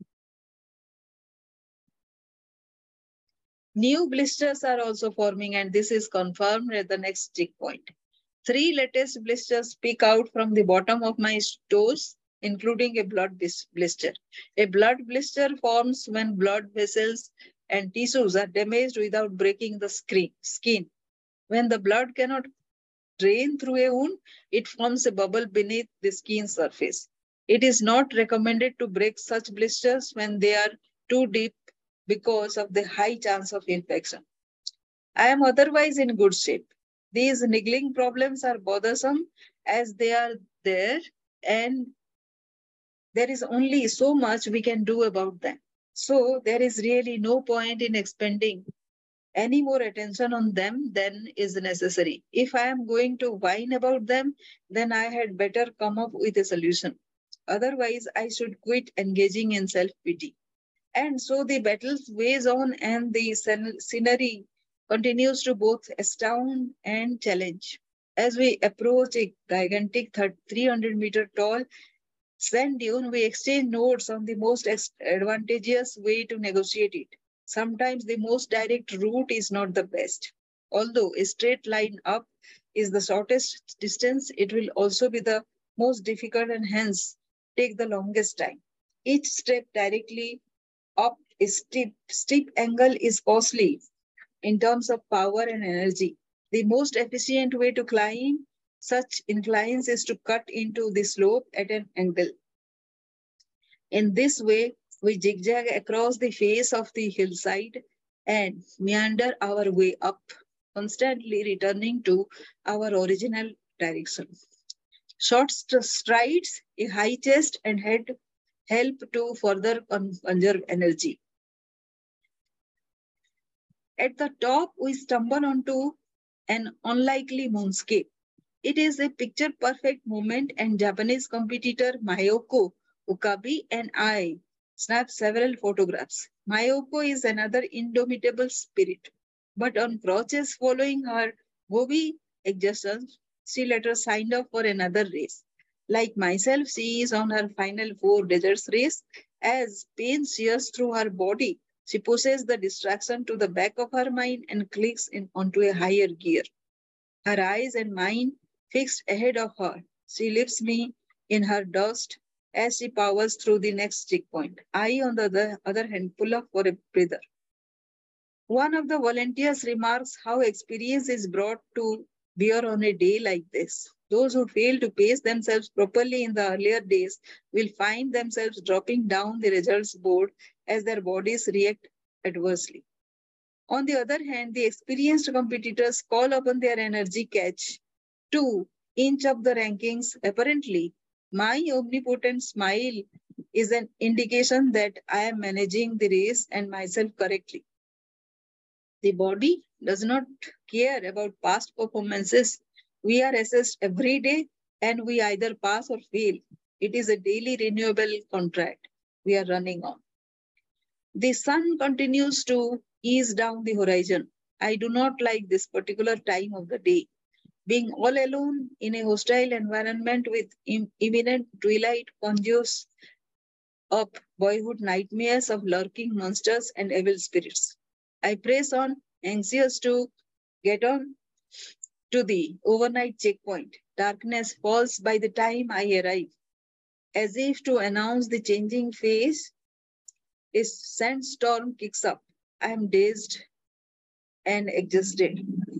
New blisters are also forming, and this is confirmed at the next checkpoint. Three latest blisters peek out from the bottom of my toes, including a blood blister. A blood blister forms when blood vessels and tissues are damaged without breaking the skin. When the blood cannot drain through a wound, it forms a bubble beneath the skin surface. It is not recommended to break such blisters when they are too deep because of the high chance of infection. I am otherwise in good shape. These niggling problems are bothersome as they are there, and there is only so much we can do about them. So there is really no point in expending any more attention on them than is necessary. If I am going to whine about them, then I had better come up with a solution. Otherwise, I should quit engaging in self-pity. And so the battle weighs on, and the scenery continues to both astound and challenge. As we approach a gigantic 300-meter tall sand dune, we exchange notes on the most advantageous way to negotiate it. Sometimes the most direct route is not the best. Although a straight line up is the shortest distance, it will also be the most difficult and hence take the longest time. Each step directly up a steep angle is costly in terms of power and energy. The most efficient way to climb such inclines is to cut into the slope at an angle. In this way, we zigzag across the face of the hillside and meander our way up, constantly returning to our original direction. Short strides, a high chest, and head help to further conserve energy. At the top, we stumble onto an unlikely moonscape. It is a picture-perfect moment, and Japanese competitor Mayoko, Okabe and I snapped several photographs. Mayoko is another indomitable spirit, but on crutches following her Gobi existence, she later signed up for another race. Like myself, she is on her final 4 deserts race. As pain shears through her body, she pushes the distraction to the back of her mind and clicks onto a higher gear. Her eyes and mine fixed ahead of her. She leaves me in her dust as she powers through the next checkpoint. I, on the other hand, pull up for a breather. One of the volunteers remarks how experience is brought to bear on a day like this. Those who fail to pace themselves properly in the earlier days will find themselves dropping down the results board as their bodies react adversely. On the other hand, the experienced competitors call upon their energy catch to inch up the rankings. Apparently, my omnipotent smile is an indication that I am managing the race and myself correctly. The body does not care about past performances. We are assessed every day and we either pass or fail. It is a daily renewable contract we are running on. The sun continues to ease down the horizon. I do not like this particular time of the day. Being all alone in a hostile environment with imminent twilight conjures up boyhood nightmares of lurking monsters and evil spirits. I press on, anxious to get on to the overnight checkpoint. Darkness falls by the time I arrive. As if to announce the changing phase, a sandstorm kicks up. I am dazed and exhausted.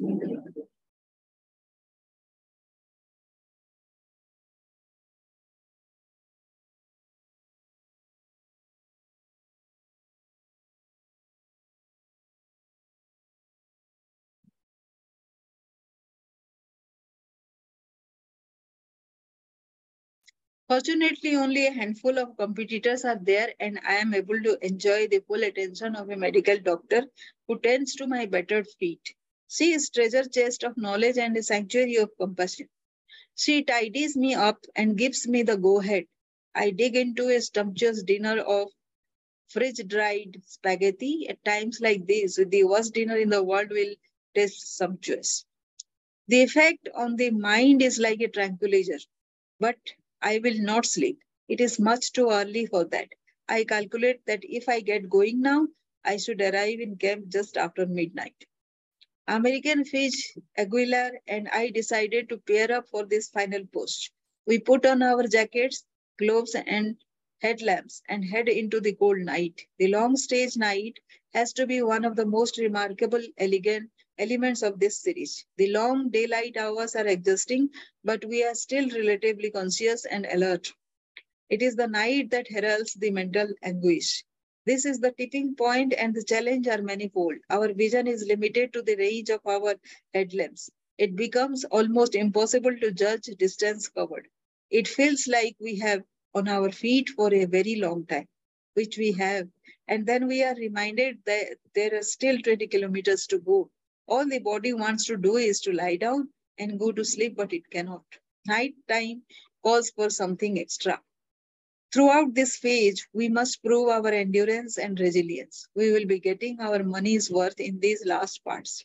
Fortunately, only a handful of competitors are there, and I am able to enjoy the full attention of a medical doctor who tends to my battered feet. She is treasure chest of knowledge and a sanctuary of compassion. She tidies me up and gives me the go-ahead. I dig into a sumptuous dinner of fridge-dried spaghetti. At times like this, the worst dinner in the world will taste sumptuous. The effect on the mind is like a tranquilizer, but I will not sleep. It is much too early for that. I calculate that if I get going now, I should arrive in camp just after midnight. American Fish, Aguilar, and I decided to pair up for this final post. We put on our jackets, gloves, and headlamps and head into the cold night. The long stage night has to be one of the most remarkable, elegant elements of this series. The long daylight hours are exhausting, but we are still relatively conscious and alert. It is the night that heralds the mental anguish. This is the tipping point, and the challenge are manifold. Our vision is limited to the range of our headlamps. It becomes almost impossible to judge distance covered. It feels like we have on our feet for a very long time, which we have, and then we are reminded that there are still 20 kilometers to go. All the body wants to do is to lie down and go to sleep, but it cannot. Night time calls for something extra. Throughout this phase, we must prove our endurance and resilience. We will be getting our money's worth in these last parts.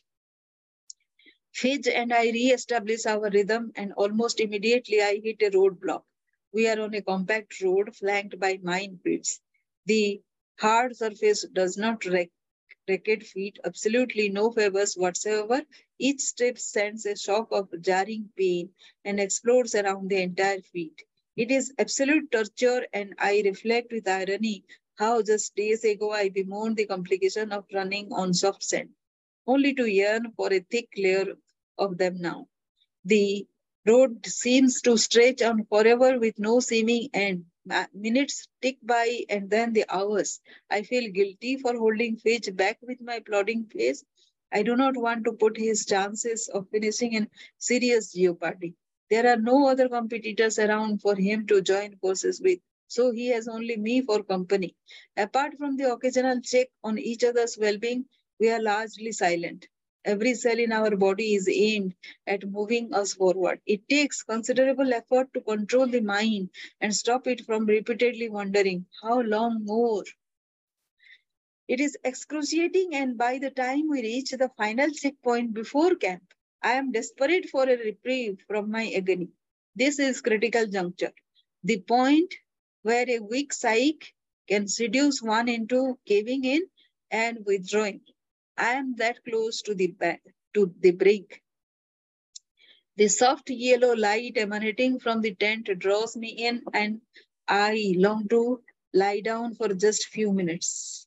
Fidge and I re-establish our rhythm, and almost immediately I hit a roadblock. We are on a compact road flanked by mine pits. The hard surface does not racket feet, absolutely no favors whatsoever. Each step sends a shock of jarring pain and explodes around the entire feet. It is absolute torture, and I reflect with irony how just days ago I bemoaned the complication of running on soft sand, only to yearn for a thick layer of them now. The road seems to stretch on forever with no seeming end. Minutes tick by and then the hours. I feel guilty for holding Fitch back with my plodding pace. I do not want to put his chances of finishing in serious jeopardy. There are no other competitors around for him to join forces with, so he has only me for company. Apart from the occasional check on each other's well being, we are largely silent. Every cell in our body is aimed at moving us forward. It takes considerable effort to control the mind and stop it from repeatedly wondering, how long more? It is excruciating, and by the time we reach the final checkpoint before camp, I am desperate for a reprieve from my agony. This is critical juncture, the point where a weak psyche can seduce one into caving in and withdrawing. I am that close to to the brink. The soft yellow light emanating from the tent draws me in, and I long to lie down for just few minutes.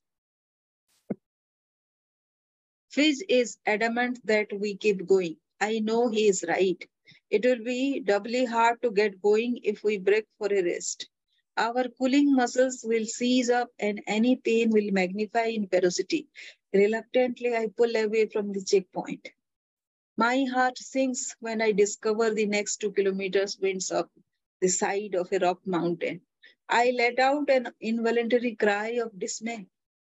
Fizz is adamant that we keep going. I know he is right. It will be doubly hard to get going if we break for a rest. Our cooling muscles will seize up and any pain will magnify in ferocity. Reluctantly, I pull away from the checkpoint. My heart sinks when I discover the next 2 kilometers winds up the side of a rock mountain. I let out an involuntary cry of dismay.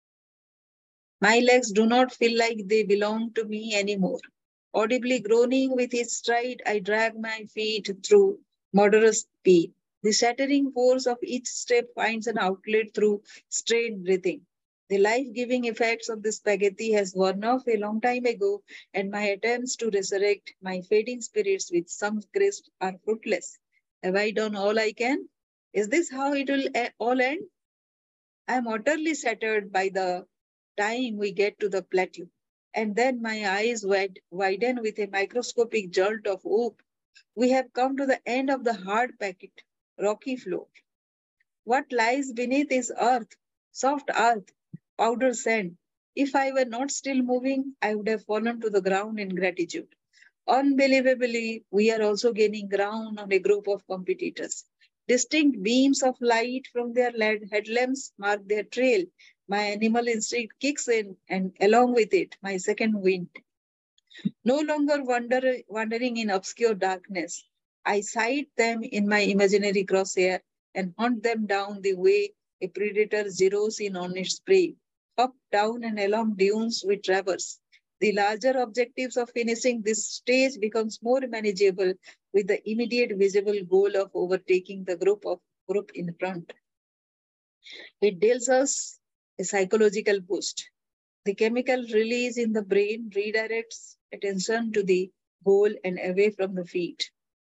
My legs do not feel like they belong to me anymore. Audibly groaning with each stride, I drag my feet through moderate speed. The shattering force of each step finds an outlet through strained breathing. The life-giving effects of the spaghetti has worn off a long time ago, and my attempts to resurrect my fading spirits with some grace are fruitless. Have I done all I can? Is this how it will all end? I am utterly shattered by the time we get to the plateau. And then my eyes widen with a microscopic jolt of hope. We have come to the end of the hard packed, rocky floor. What lies beneath is earth, soft earth, powder sand. If I were not still moving, I would have fallen to the ground in gratitude. Unbelievably, we are also gaining ground on a group of competitors. Distinct beams of light from their headlamps mark their trail. My animal instinct kicks in, and along with it, my second wind. No longer wandering in obscure darkness, I sight them in my imaginary crosshair and hunt them down the way a predator zeroes in on its prey. Up, down, and along dunes we traverse. The larger objectives of finishing this stage becomes more manageable with the immediate visible goal of overtaking the group in front. It deals us a psychological boost. The chemical release in the brain redirects attention to the goal and away from the feet.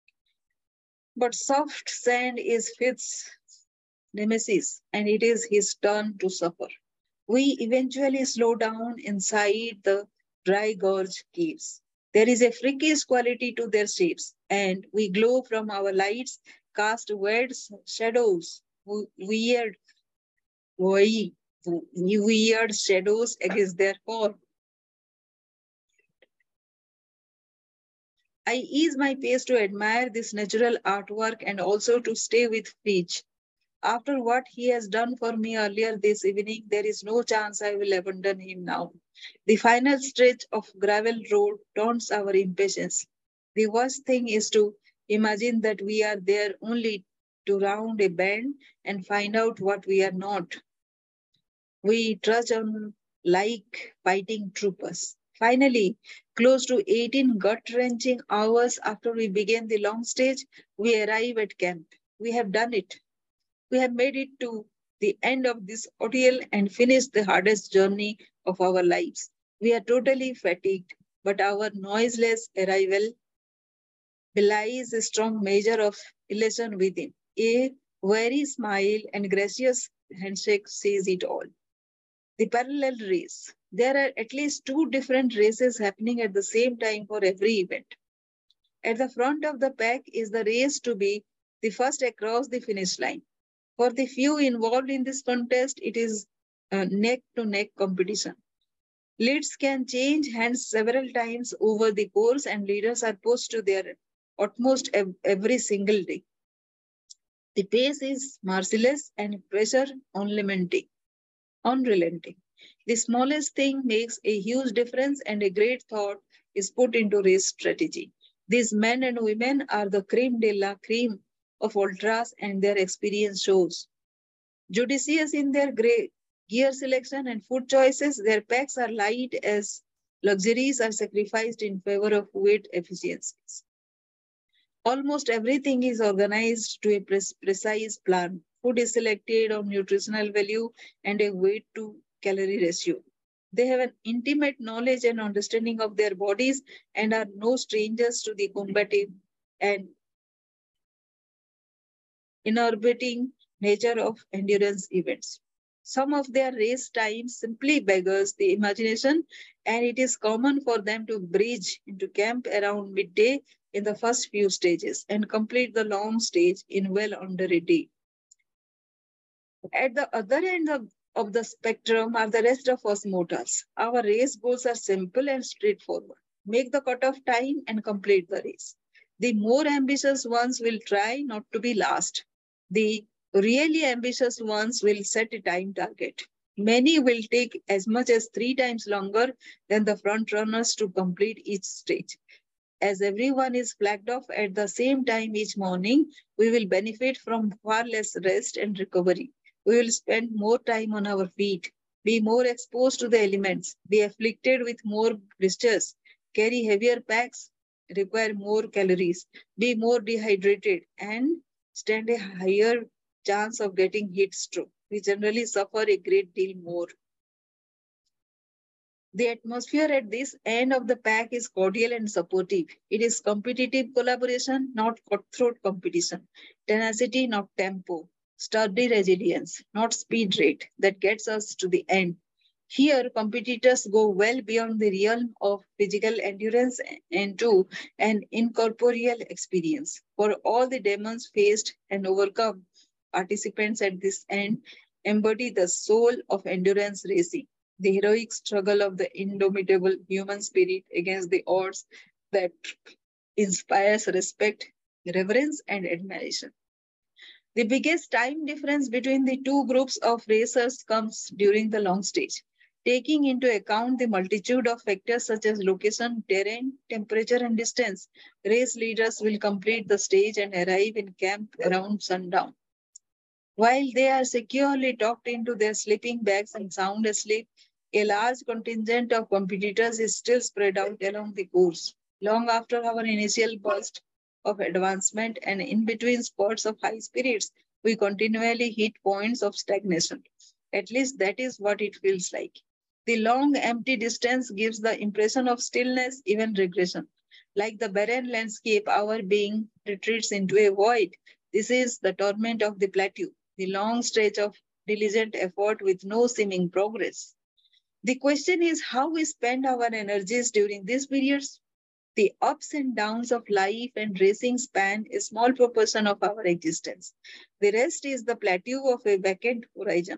But soft sand is Fifth's nemesis, and it is his turn to suffer. We eventually slow down inside the dry gorge caves. There is a freakish quality to their shapes, and we glow from our lights, cast weird shadows, weird, weird shadows against their form. I ease my pace to admire this natural artwork and also to stay with Fitch. After what he has done for me earlier this evening, there is no chance I will abandon him now. The final stretch of gravel road taunts our impatience. The worst thing is to imagine that we are there only to round a bend and find out what we are not. We trudge on like fighting troopers. Finally, close to 18 gut-wrenching hours after we begin the long stage, we arrive at camp. We have done it. We have made it to the end of this ordeal and finished the hardest journey of our lives. We are totally fatigued, but our noiseless arrival belies a strong measure of elation within. A wary smile and gracious handshake says it all. The parallel race. There are at least 2 different races happening at the same time for every event. At the front of the pack is the race to be the first across the finish line. For the few involved in this contest, it is a neck-to-neck competition. Leads can change hands several times over the course, and leaders are pushed to their utmost every single day. The pace is merciless and pressure unrelenting. The smallest thing makes a huge difference, and a great thought is put into race strategy. These men and women are the creme de la creme of ultras, and their experience shows. Judicious in their gear selection and food choices, their packs are light as Luxuries are sacrificed in favor of weight efficiencies. Almost everything is organized to a precise plan. Food is selected on nutritional value and a weight to calorie ratio. They have an intimate knowledge and understanding of their bodies and are no strangers to the combative and inhibiting nature of endurance events. Some of their race times simply beggars the imagination, and it is common for them to bridge into camp around midday in the first few stages and complete the long stage in well under a day. At the other end of the spectrum are the rest of us mortals. Our race goals are simple and straightforward. Make the cut-off time and complete the race. The more ambitious ones will try not to be last. The really ambitious ones will set a time target. Many will take as much as 3 times longer than the front runners to complete each stage. As everyone is flagged off at the same time each morning, we will benefit from far less rest and recovery. We will spend more time on our feet, be more exposed to the elements, be afflicted with more blisters, carry heavier packs, require more calories, be more dehydrated, and stand a higher chance of getting heat stroke. We generally suffer a great deal more. The atmosphere at this end of the pack is cordial and supportive. It is competitive collaboration, not cutthroat competition. Tenacity, not tempo. Sturdy resilience, not speed rate, that gets us to the end. Here, competitors go well beyond the realm of physical endurance and to an incorporeal experience. For all the demons faced and overcome, participants at this end embody the soul of endurance racing, the heroic struggle of the indomitable human spirit against the odds that inspires respect, reverence, and admiration. The biggest time difference between the two groups of racers comes during the long stage. Taking into account the multitude of factors such as location, terrain, temperature, and distance, race leaders will complete the stage and arrive in camp around sundown. While they are securely tucked into their sleeping bags and sound asleep, a large contingent of competitors is still spread out along the course. Long after our initial burst of advancement and in between spurts of high spirits, we continually hit points of stagnation. At least that is what it feels like. The long empty distance gives the impression of stillness, even regression. Like the barren landscape, our being retreats into a void. This is the torment of the plateau, the long stretch of diligent effort with no seeming progress. The question is how we spend our energies during these periods. The ups and downs of life and racing span a small proportion of our existence. The rest is the plateau of a vacant horizon.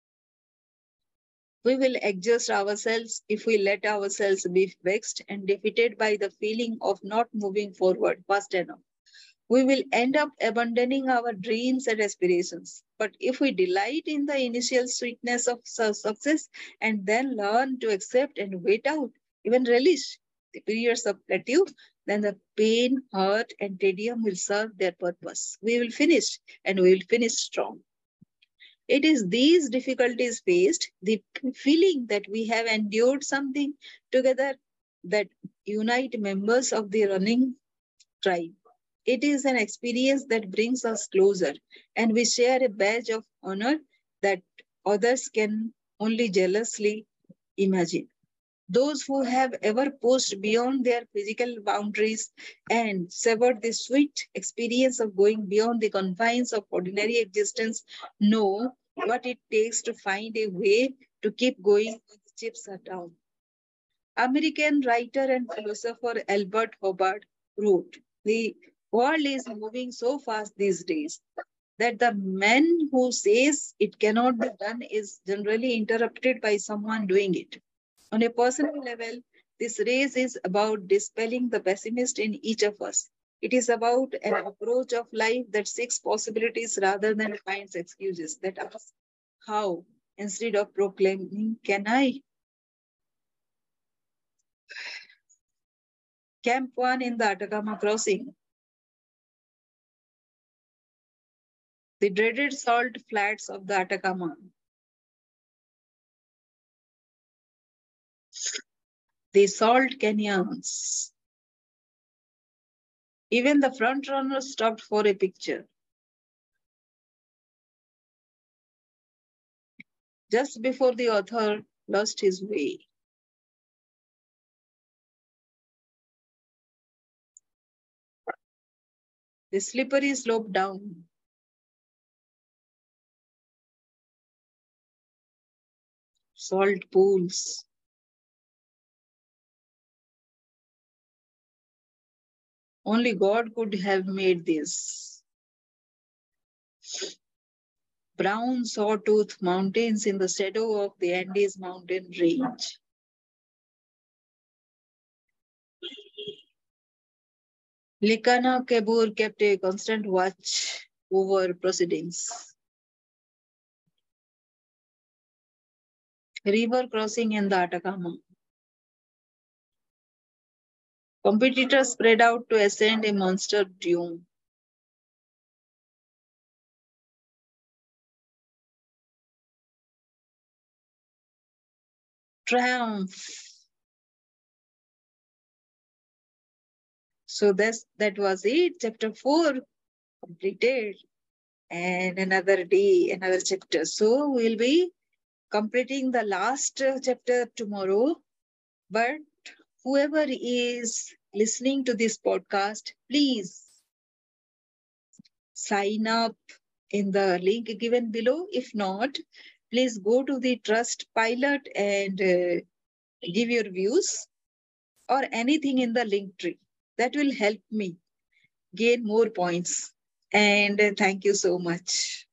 We will adjust ourselves if we let ourselves be vexed and defeated by the feeling of not moving forward fast enough. We will end up abandoning our dreams and aspirations. But if we delight in the initial sweetness of success and then learn to accept and wait out, even relish the periods of plateau, then the pain, hurt, and tedium will serve their purpose. We will finish, and we will finish strong. It is these difficulties faced, the feeling that we have endured something together, that unite members of the running tribe. It is an experience that brings us closer, and we share a badge of honor that others can only jealously imagine. Those who have ever pushed beyond their physical boundaries and severed the sweet experience of going beyond the confines of ordinary existence know what it takes to find a way to keep going when the chips are down. American writer and philosopher Albert Hubbard wrote, "The world is moving so fast these days that the man who says it cannot be done is generally interrupted by someone doing it." On a personal level, this race is about dispelling the pessimist in each of us. It is about an approach of life that seeks possibilities rather than finds excuses, that asks how instead of proclaiming, "Can I?" Camp 1 in the Atacama Crossing. The dreaded salt flats of the Atacama. the salt canyons. Even the front runners stopped for a picture. Just before the author lost his way. The slippery slope down. Salt pools. Only God could have made this. Brown sawtooth mountains in the shadow of the Andes mountain range. Likana Kabur kept a constant watch over proceedings. River crossing in the Atacama. Competitors spread out to ascend a monster dune. Triumph. So that was it. Chapter 4 completed. And another day, another chapter. So we'll be completing the last chapter tomorrow. But whoever is listening to this podcast, please sign up in the link given below. If not, please go to the Trust Pilot and give your views or anything in the link tree. That will help me gain more points. And thank you so much.